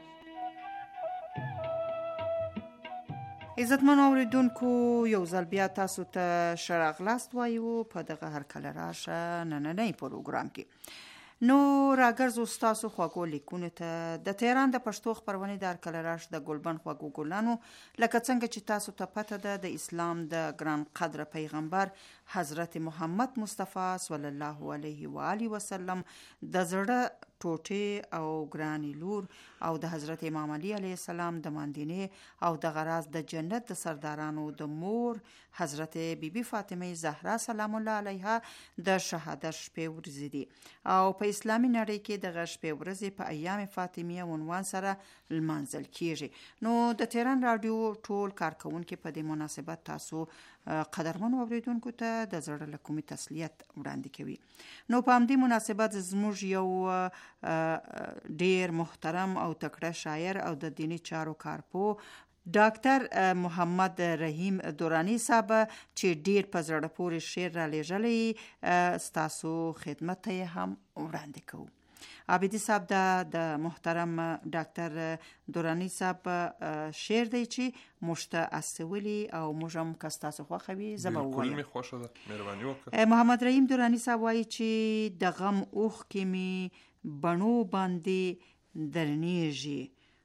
عزتمنو اوریدونکو یو ځل بیا تاسو ته ښه راغلاست وایو په دغه هر کله راشه نننی پروګرام کې. نو راګرځو ستاسو خواږو لیکونو ته د تهران د پښتو خپرونې د هر کله راشه د ګلبن خواږو ګلانو لکه څنګه چې تاسو ته پته ده د اسلام د ګران قدره پیغمبر حضرت محمد مصطفی صلی الله علیه و آله وسلم د زړه ټوټې او ګرانی لور او د حضرت امام علی علیه السلام د ماندینې او د غراز د جنت د سردارانو د مور حضرت بیبي بی فاطمه زهرا سلام الله علیها د شهادت شپې ورځې دي او په اسلامي نړۍ کې د شپې ورځې په ایام فاطمیه عنوان سره لمانځل کیږي. نو د تهران رادیو ټول کارکونکو په دې مناسبت تاسو قدرمنو اوریدونکو ته د زړه له کومې تسلیت وړاندې کوي. نو په همدې مناسبت زموږ یو ډیر محترم او تکړه شاعر او د دینی چارو کارپو ډاکټر محمد رحیم دورانی صاحب چې ډیر په زړه پورې شعر را لېږلی ستاسو خدمت ته هم وړاندې کوو. عابدی صاحب دا د محترم ډاکټر دورانی صاحب شعر دی چې مشته اسولی او موږ هم که ستاسو خوښوي زه به ووایم. بالکل مې خوښه ده، مهرباني وکړه. محمد رحیم دورانی صاحب وایي چې د غم اوښکې مې بڼو باندې درنیږي،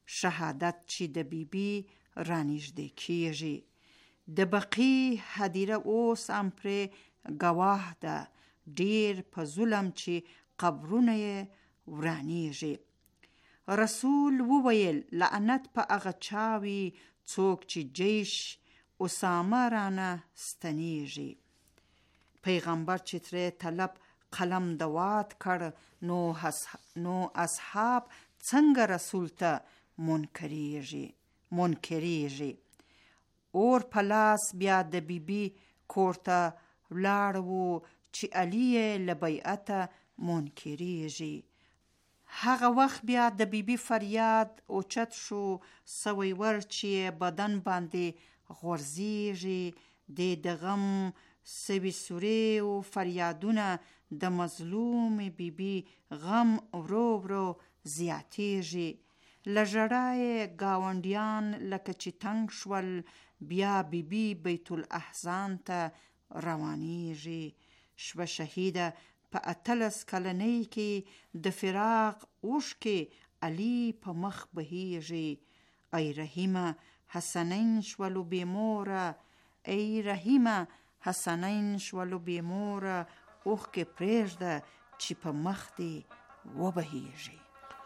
شهادت چې د بیبي رانږدې کیږي. د بقي هدیره اوس هم پرې ګواه ده، ډیر په ظلم چې قبرونه یې ورانیږي. رسول وویل لعنت په هغه چاوي څوک چې جیش اسامه رانه ستنیږي. پیغمبر چې ترې طلب قلم دوات کړ نو نو اصحاب څنګه رسول ته منکریږي منکریږي اور پلاس بیا د بیبي کور ته ولاړ وو چې علی له بیعته منکریږي. هغه وخت بیا د بیبي فریاد اوچت شو، سوی ور چې بدن باندې غورځیږي. د د غم سوي سوري او فریادونه د مظلوم بیبي غم ورو ورو زیاتیږي. لژړای گاونډیان لکه چې تنگ شول، بیا بیبي بیت الاحزان ته روانیږي. شوه شهیده په اتلس کلنۍ کې د فراق اوښکې علي په مخ بهیږي. ای رحیمه حسنین شولو بیموره، ای رحیمه حسنین شولو بیموره، اوښکې پرېږده چې په مخ دې وبهیږي.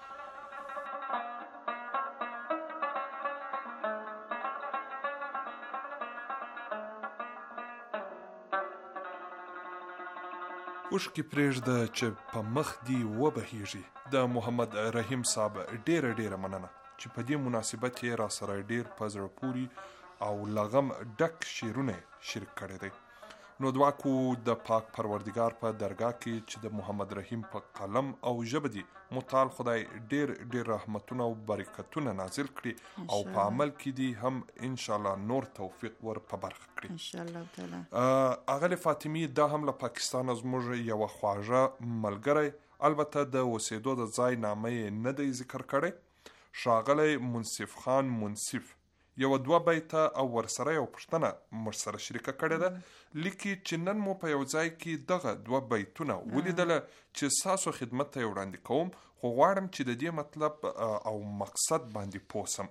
اوښکې پرېږده چې په مخ دې وبهیږي. د محمد رحیم صاحب ډیره ډیره مننه چې په دې مناسبت یې را سره ډیر په زړه پوري او لغم ډک شعرونه شریک کړی دی. نو دعا کو د پاک پروردگار په درگاه کې چې د محمد رحیم په قلم او ژبه دی متعال خدای ډیر ډیر رحمتونه او برکتونه نازل کړي او په عمل کې دی هم ان شاء الله نور توفیق ور په برخه کړي ان شاء الله تعالی. اغلی فاطمی دا هم له پاکستان زموږ یو خواږه ملګری، البته د اوسېدو د ځای نامه نه دی ذکر کړی، ښاغلی منصف خان منصف یو دوه بیته او ورسره یو پوښتنه موږ سره شریکه کړې ده. لیکي چې نن مو په یو ځای کې دغه دوه بیتونه ولیدله چې ستاسو خدمت ته یې وړاندې کوم، خو غواړم چې د دې مطلب او مقصد باندې پوه سم.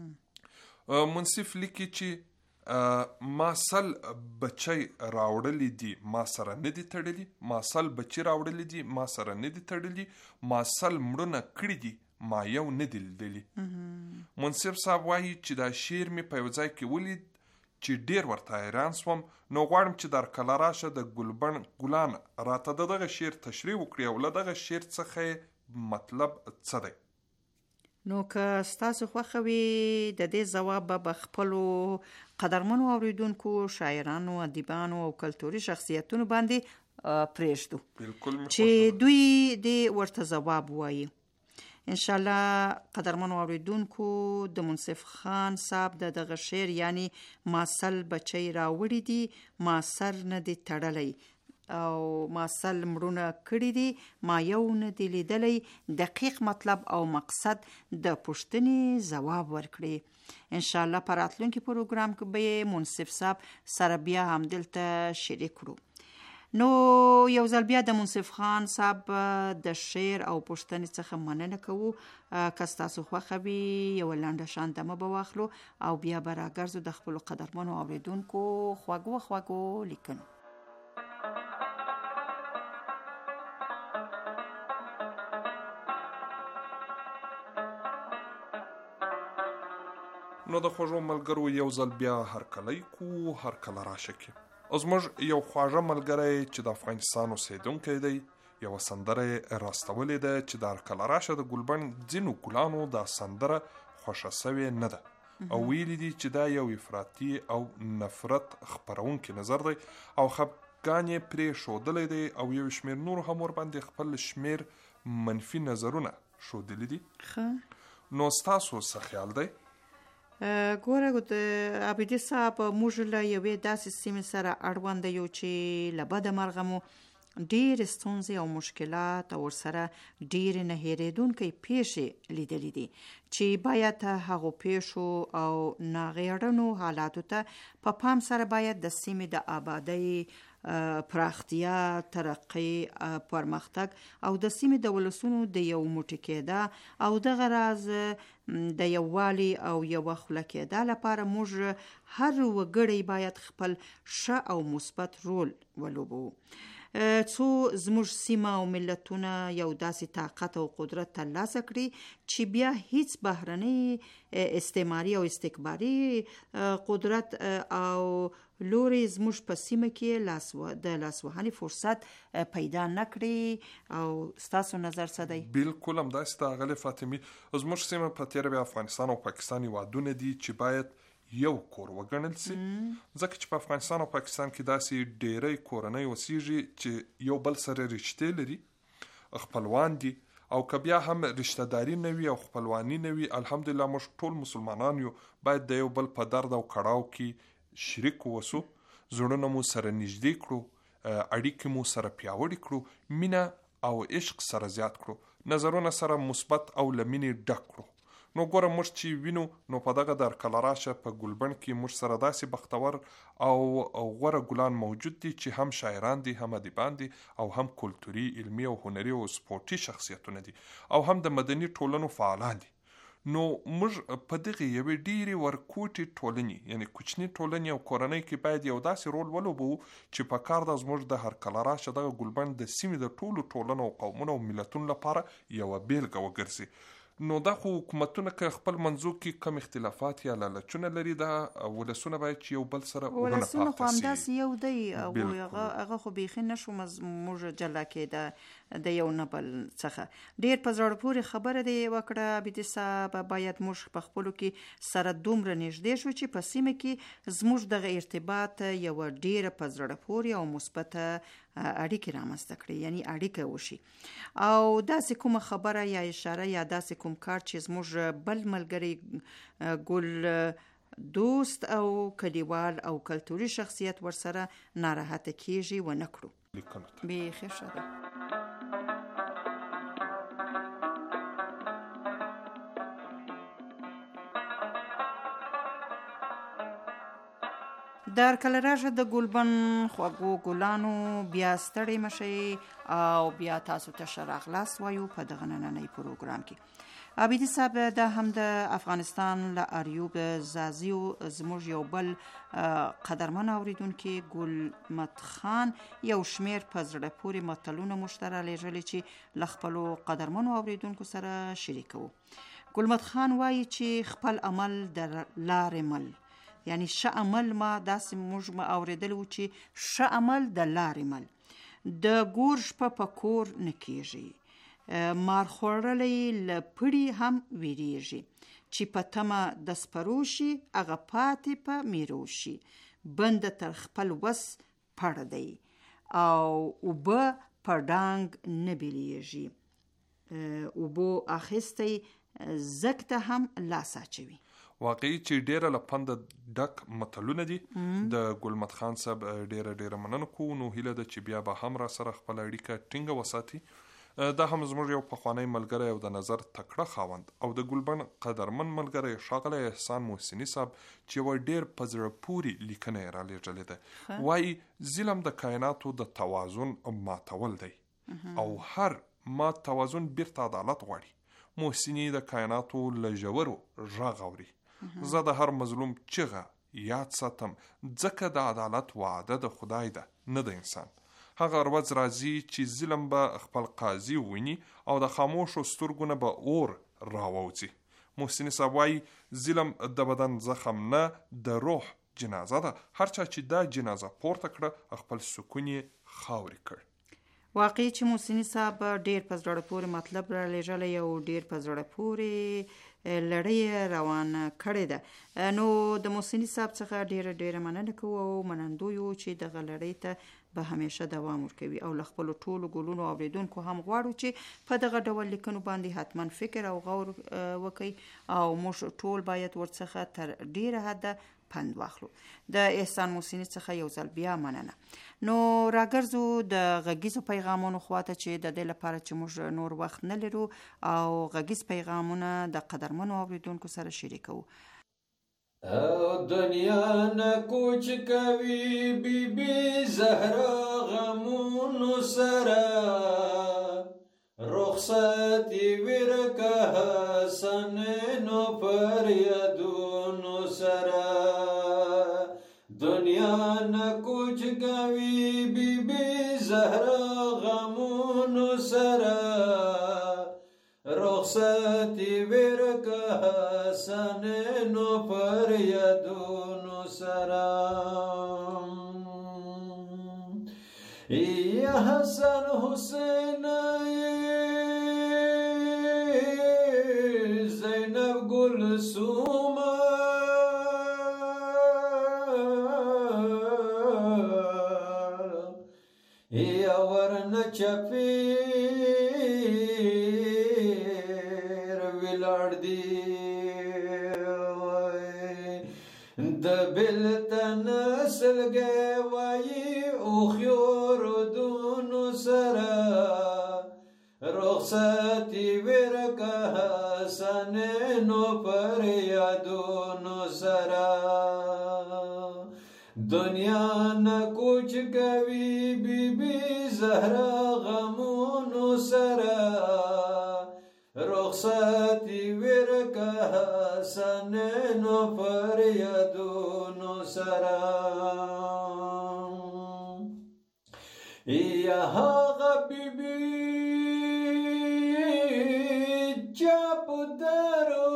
منصف لیکي چې ما سل بچی راوړلی دي ما سره نه دي تړلي، ما سل بچی راوړلی دي ما سره نه دي تړلي، ما سل مړونه کړي دي ما یو نه دي لیدلي. منصف صاحب وایي چې دا شعر مې په یو ځای کې ولید چې ډیر ورته حیران سوم، نو غواړم چې در کله راشه د ګلبن ګلان راته دغه شعر تشریح وکړي او له دغه شعر څخه مطلب څه دی. نو که ستاسو خوښه وي د دې ځواب به خپلو قدرمنو اوریدونکو، شاعرانو، ادیبانو او کلتوري شخصیتونو باندې پرېږدو چې دوی دې ورته ځواب وایي. انشاءالله قدرمنو اوریدونکو د منصف خان صاحب د دغه شعر یعنی ما سل بچی راوړي دي ما سر نه دي تړلی او ما سل مړونه کړي دي ما یو نه دي لیدلی، دقیق مطلب او مقصد د پوښتنې ځواب ورکړي. انشاءالله په راتلونکي پروګرام کې به منصف صاحب سره بیا هم دلته شریک کړو. نو یو ځل بیا د منصف خان صاحب د شعر او پوښتنې څخه مننه کوو. که ستاسو خوښه وي یوه لنډه شاندمه به واخلو او بیا به راګرځو د خپلو قدرمنو اوریدونکو خوږو خوږو لیکنو. نو د خوږو ملګرو یو ځل بیا هرکلی کو هرکله راشه کې زموږ یو خواږه ملګری چې د افغانستان اوسېدونکی دی یوه سندره راستولې ده چې د هرکله راشه د ګلبن ځینو ګلانو دا سندره خوښه سوې نه ده او ویلي دي چې دا یو افراطي او نفرت خپرونکی نظر دی او خفګان یې پرې ښودلی دی او یو شمېر نور هم ورباندې خپل شمېر منفي نظرونه ښودلي دي. نو ستاسو څه خیال دی؟ ګوره د عبیدي صاحب موږ له یوې داسې سیمې سره اړوند یو چې له بده مرغه مو ډېرې ستونزې او مشکلات او ورسره ډېرې نه هېرېدونکې پیښې لیدلې دي چې باید هغو پیښو او ناغېړنو حالاتو ته په پام سره باید د سیمې د آبادۍ پراختیا، ترقی، پرمختګ او د سیمې د ولسونو د یو موټی کېده او دغه راز د یووالي او یوه خوله کېدا لپاره موږ هر وګړی باید خپل ښه او مثبت رول ولوبو، څو زموږ سیمه او ملتونه یو داسې طاقت او قدرت ترلاسه کړي چې بیا هیڅ بهرنی استعماري او استکباري قدرت او لوري زموږ په سیمه کې لاس و د لاسوهنې فرصت پیدا نکړي. او ستاسو نظر څه دی؟ بالکل همداسې ده ښاغلې فاطمې. زموږ سیمه په تېره بیا افغانستان او پاکستان هېوادونه دي چې باید یو کور وګڼل سي، ځکه چې په افغانستان او پاکستان کې داسې ډېری کورنۍ اوسېږي چې یو بل سره رشتې لري، خپلوان دي، او که بیا هم رشته داري نه وي او خپلواني نه وي، الحمدلله موږ ټول مسلمانان یو، باید د یو بل په درد او کړاو کې شریک وسو، زړونه مو سره نږدې کړو، اړیکې مو سره پیاوړې کړو، مینه او عشق سره زیات کړو، نظرونه سره مثبت او له مینې ډک کړو. نو ګوره موږ چې وینو نو په دغه در کله راشه په ګلبن کې موږ سره داسې بختور او غوره ګلان موجود دي چې هم شاعران دي، هم ادیبان دي، او هم کلتوري، علمي او هنري او سپورټي شخصیتونه دي، او هم د مدني ټولنو فعالان دي. نو موږ په دغه یوې ډېرې ورکوټې ټولنې یعنی کوچني ټولنې او کورنۍ کې باید یو داسې رول ولوبو چې په کار ده زموږ د هر کله راشه دغه ګلبن د سیمې د ټولو ټولنو او قومونو او ملتونو لپاره یوه بیلګه وګرځي. نو دا خو حکومتونه که خپل منځو کې کم اختلافات یا لالچونه لري، دا ولسونه باید چې یو بل سره ورونه پاکته سي. ولسونه خو همداسې یو دی، هغه خو بیخي نشو موږ جلا کېده د یو نه بل څخه. ډېر په زړه پورې خبره دی وکړه عابدي صاحب. باید موږ په خپلو کې سره دومره نږدې شو چې په سیمه کې زموږ دغه ارتباط یوه ډېره په زړه پورې او مثبته اړیکې رامنځته کړي، یعنی اړیکه وشي. او داسې کومه خبره یا اشاره یا داسې کوم کار چې زموږ بل ملګری ګل دوست او کلیوال او کلتوري شخصیت ورسره ناراحته کیږي و نه کړو. بیخي ښه ده. در کله راشه د ګلبن خوږو ګلانو بیا ستړی مشئ او بیا تاسو ته ښه راغلاست وایو په دغه نننۍ پروګرام کې. عابدي صاحب دا هم د افغانستان له اریوب زازیو زموږ یو بل قدرمن اوریدونکي ګلمت خان یو شمیر په زړه پورې متلونه موږ ته رالیږلي چې له خپلو قدرمنو اوریدونکو سره شریکوو. ګلمت خان وایي چې خپل عمل د لارې مل، یعنی ښه عمل ما داسې موږ ما اورېدلی و چې ښه عمل د لارې مل، د ګور شپه په کور نه کېږي، مار خوړلی له پړي هم ویریږي، چې په تمه د سپرو شي هغه پاتې په میرو شي، بنده تر خپل وس پړ دی او اوبه په ډانګ نه بیلیږي، اوبو اخیستی زک ته هم لاس اچوي. واقعي چې ډیره له پنده ډک متلونه دي. د ګلمت خان صاحب ډیره ډیره مننه کوو. نو هیله ده چې بیا به هم را سره خپل اړیکه ټینګه وساتي. دا هم زموږ یو پخوانی ملګری او د نظر تکړه خاوند او د ګلبن قدرمن ملګری ښاغلی احسان محسني صاحب چې یوه ډیر په زړه پورې لیکنه یې رالیږلې ده. وایي ظلم د کائناتو د توازن ماتول دی او هر مات توازن بیرته عدالت غواړي. محسني د کائناتو له ژورو غږ اوري. زه د هر مظلوم چغه یاد ساتم، ځکه د عدالت وعده د خدای ده نه د انسان. هغه ورځ راځي چې ظلم به خپل قاضي ویني او د خاموشو سترګو نه به اور راووځي. محسن صاحب وایي ظلم د بدن زخم نه د روح جنازه ده. هر چا چې دا جنازه پورته کړه خپل سکون یې خاورې کړ. واقعي چې محسن صاحب ډیر په زړه پورې مطلب را لېږلی او ډیر په زړه پورې لړۍ روانه کړې ده. نو د محسن صاحب څخه ډیره ډیره مننه کوو او منندوی یو چې دغه لړۍ ته به همیشه دوام ورکوي او له خپلو ټولو ګلونو اوریدونکو هم غواړو چې په دغه ډول لیکنو باندې حتما فکر او غور وکړي او موږ ټول باید ورڅخه تر ډیره حده پند واخلو. د احسان محسني څخه یو ځل بیا مننه. نو راګرځو د غږیزو پیغامونو خواته چې د دې لپاره چې موږ نور وخت نه لرو او غږیز پیغامونه د قدرمنو اوریدونکو سره شریکو. او دنیا نه کوچ کوي بی بی زهرا غمونو سره رخصتی ورکه حسنینو پر یادونو سره دنیا نه کوچ کوي بی بی زهرا غمونو سره رخصتی ورکه حسنینو پر یادونو سره یا حسن حسین زینب گلسوم یا ورن چپیر ویلار دی د بلتن سلګي وای او خيور دونو سره رخصتي ورکه حسنینو پر یادونو سره دنیا نه کوچ کوي بی بی زهرا غمونو سره رخصتی ورکه حسنینو پر یادونو سره یا هغه بیبي چا په درو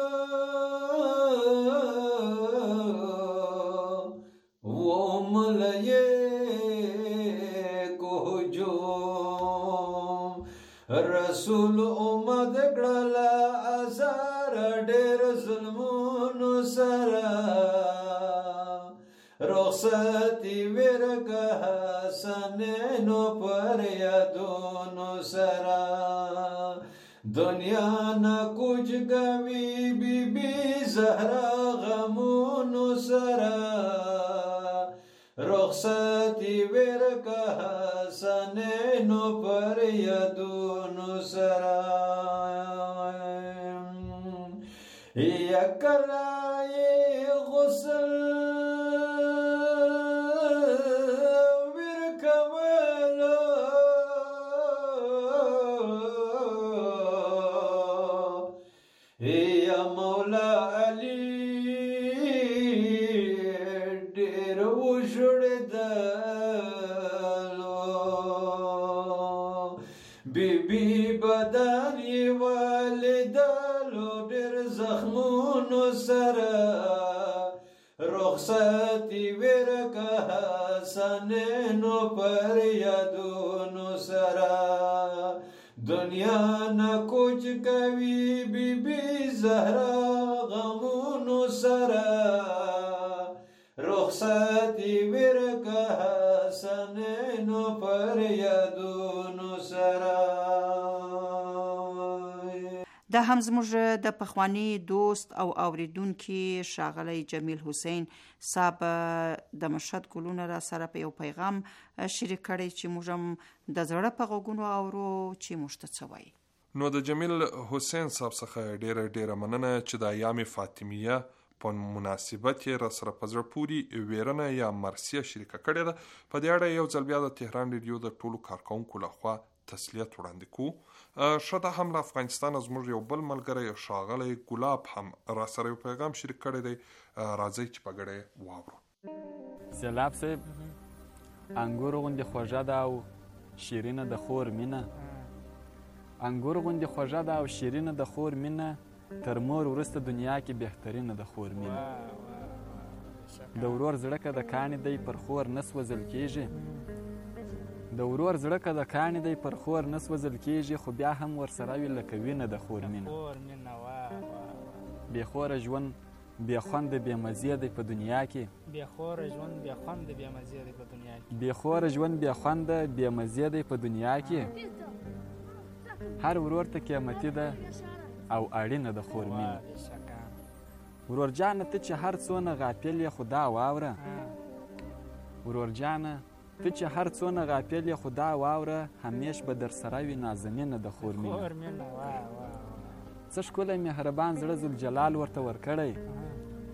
وملایې کوجوم رسول امت کړله ازار ډېر ظلمونو سره رخصتی ورکه حسنینو پر یادونو سره دنیا نه کوچ کوي بی بی زهرا غمونو سره رخصتی ورکه حسنینو پر یادونو سره یا کلای غسل ورکولو یا مولا علی ډېر وژړېدلو بی بی بدن یې ولیدلو ډېر زخمونو سره رخصتی ورکه حسنینو پر یادونو سره دنیا نه کوچ کوي بی بی زهرا غمونو سره رخصتی ورکه حسنینو پر یادونو سره دا هم زموږ د پخوانی دوست او اوریدونکي ښاغلی جمیل حسین صاحب د مشهد ګلونه را سره په یو پیغام شریک کړی چې موږ هم د زړه په غوږونو اورو چې موږ ته څه وایي. نو د جمیل حسین صاحب څخه ډیره ډیره مننه چې د ایام فاطمیه په مناسبت یې را سره په زړه پورې ویرنه یا مرثیه شریکه کړې ده. په دې اړه یو ځل بیا د تهران ریډیو د ټولو کارکونکو لخوا تسلیت وړاندې کوو. شته هم له افغانستان زموږ یو بل ملګری ښاغلی ګلاب هم را سره یو پیغام شریک کړی دی. راځئ چې په ګډه یې واورو. سیلاب صاحب انګور غوندې خوږه ده او شیرینه د خور مینه انګور غوندې خوږه ده او شیرینه د خور مینه تر مور وروسته دنیا کې بهترینه د خور مینه د ورور زړه که د کاڼي دی پر خور نه سوځل کېږي د ورور زړه که د کاڼي دی پر خور نه سوځل کېږي خو بیا هم ورسره وي لکه وینه د خور مینه بې خوره ژوند بې خونده بې مزې دی په دنیا کې بې خوره ژوند بې خونده بې مزې دی په دنیا کې بې خوره ژوند بې خونده بې مزې دی په دنیا کې هر ورور ته قیمتي ده او اړینه د خور مینه ورور جانه ته چې هر څونه غافل یې خو دا واوره ورور جانه ته چې هر څونه غافل یې خو دا واوره همیش به در سره وي نازنینه د خور مینه څه ښکلی مهربان زړه ذوالجلال ورته ورکړی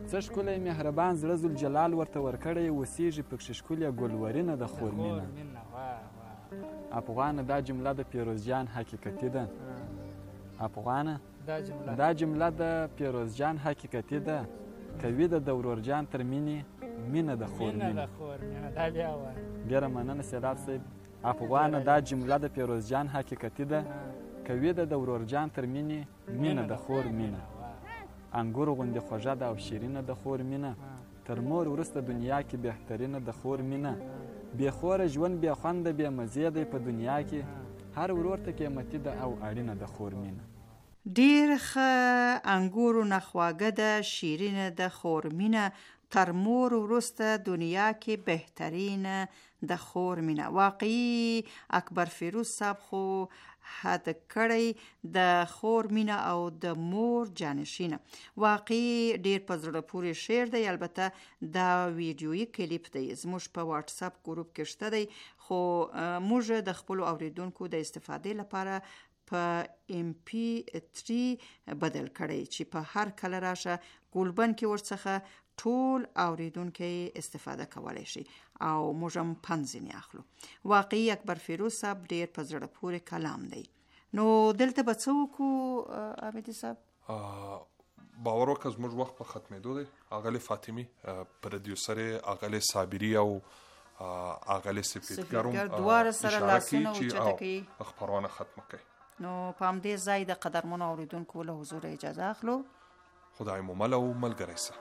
څه ښکلی مهربان زړه ذوالجلال ورته ورکړی اوسېږي پکښې ښکلې ګلورینه د خور مینه. افغانه دا جمله د پیروز جان حقیقتي ده. افغانه دا جمله د پیروز جان حقیقتي ده. کوي د ورور جان تر مینې مینه د خور مینه. ډېره مننه سیلاب صاحب. افغانه دا جمله د پیروز جان حقیقتي ده. کوي د ورور جان تر مینې مینه د خور مینه. انګور غوندې خوږه ده او شیرینه د خور مینه. تر مور وروسته دنیا کې بهترینه د خور مینه. بې خوره ژوند بې خونده بې مزې دی په دنیا کې. هر ورور ته قیمتي ده او اړینه د خور مینه. ډیر ښه انګورو نه خواږه ده شیرینه د خور مینه. تر مور وروسته دنیا کې بهترینه د خور مینه. واقعي اکبر فیروز صاحب خو حد کړی د خور مینه او د مور جانشینه. واقعي ډیر په زړه پورې شعر دی. البته دا ویډیویي کلیپ دی زموږ په واتس اپ ګروپ کې شته دی، خو موږ د خپلو اوریدونکو د استفادې لپاره په ام پی تری بدل کړی چې په هر کله راشه ګولبن کې ورڅخه ټول اوریدونکي استفاده کولی شي او موږ هم پند ځینې اخلو. واقعي اکبر فیروز صاحب ډیر په زړه پورې کلام دی. نو دلته به څه وکړو عابدي صاحب؟ باور وکړه زموږ وخت په ختمېدو دی. اغلې فاطمي پروډیوسر یې اغلې صابري او اغلې سپیدګر هم دواړه سره لاسونه اوچته کوي خپرونه ختمه کوي. نو په همدې ځای د قدرمنو اوریدونکو له حضور اجازه اخلو. خدای مو مل او ملګری سه.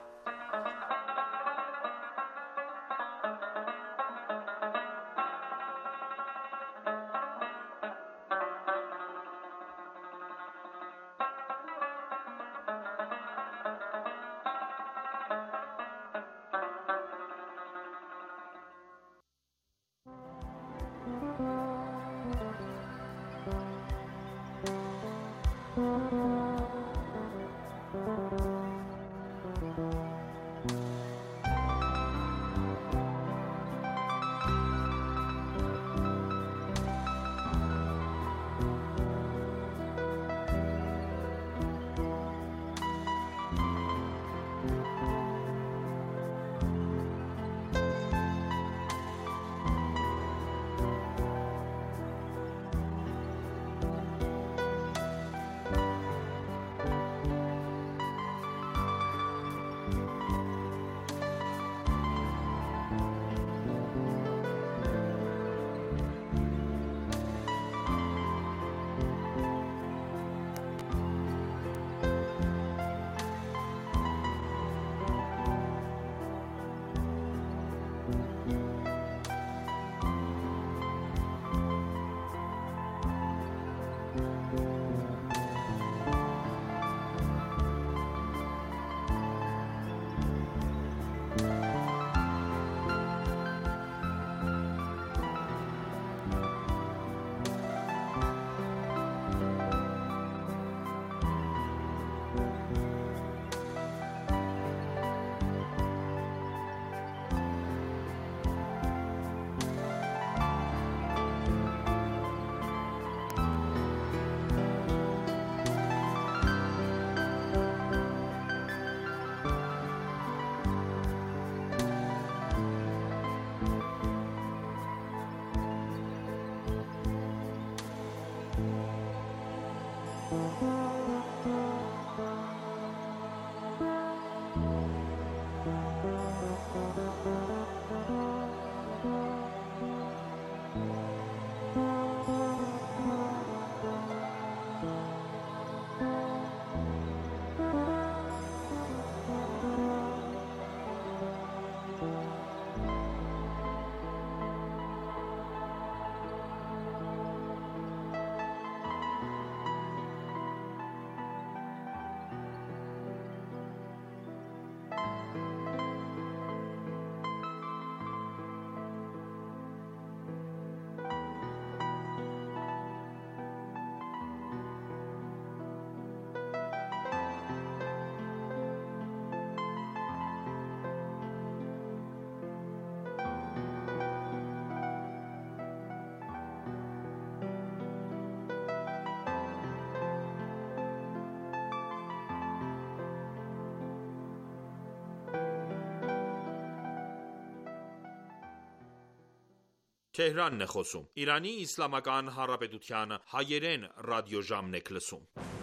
Թեհրանն է խոսում։ Իրանի Իսլամական Հանրապետության հայերեն ռադիոժամն եք լսում։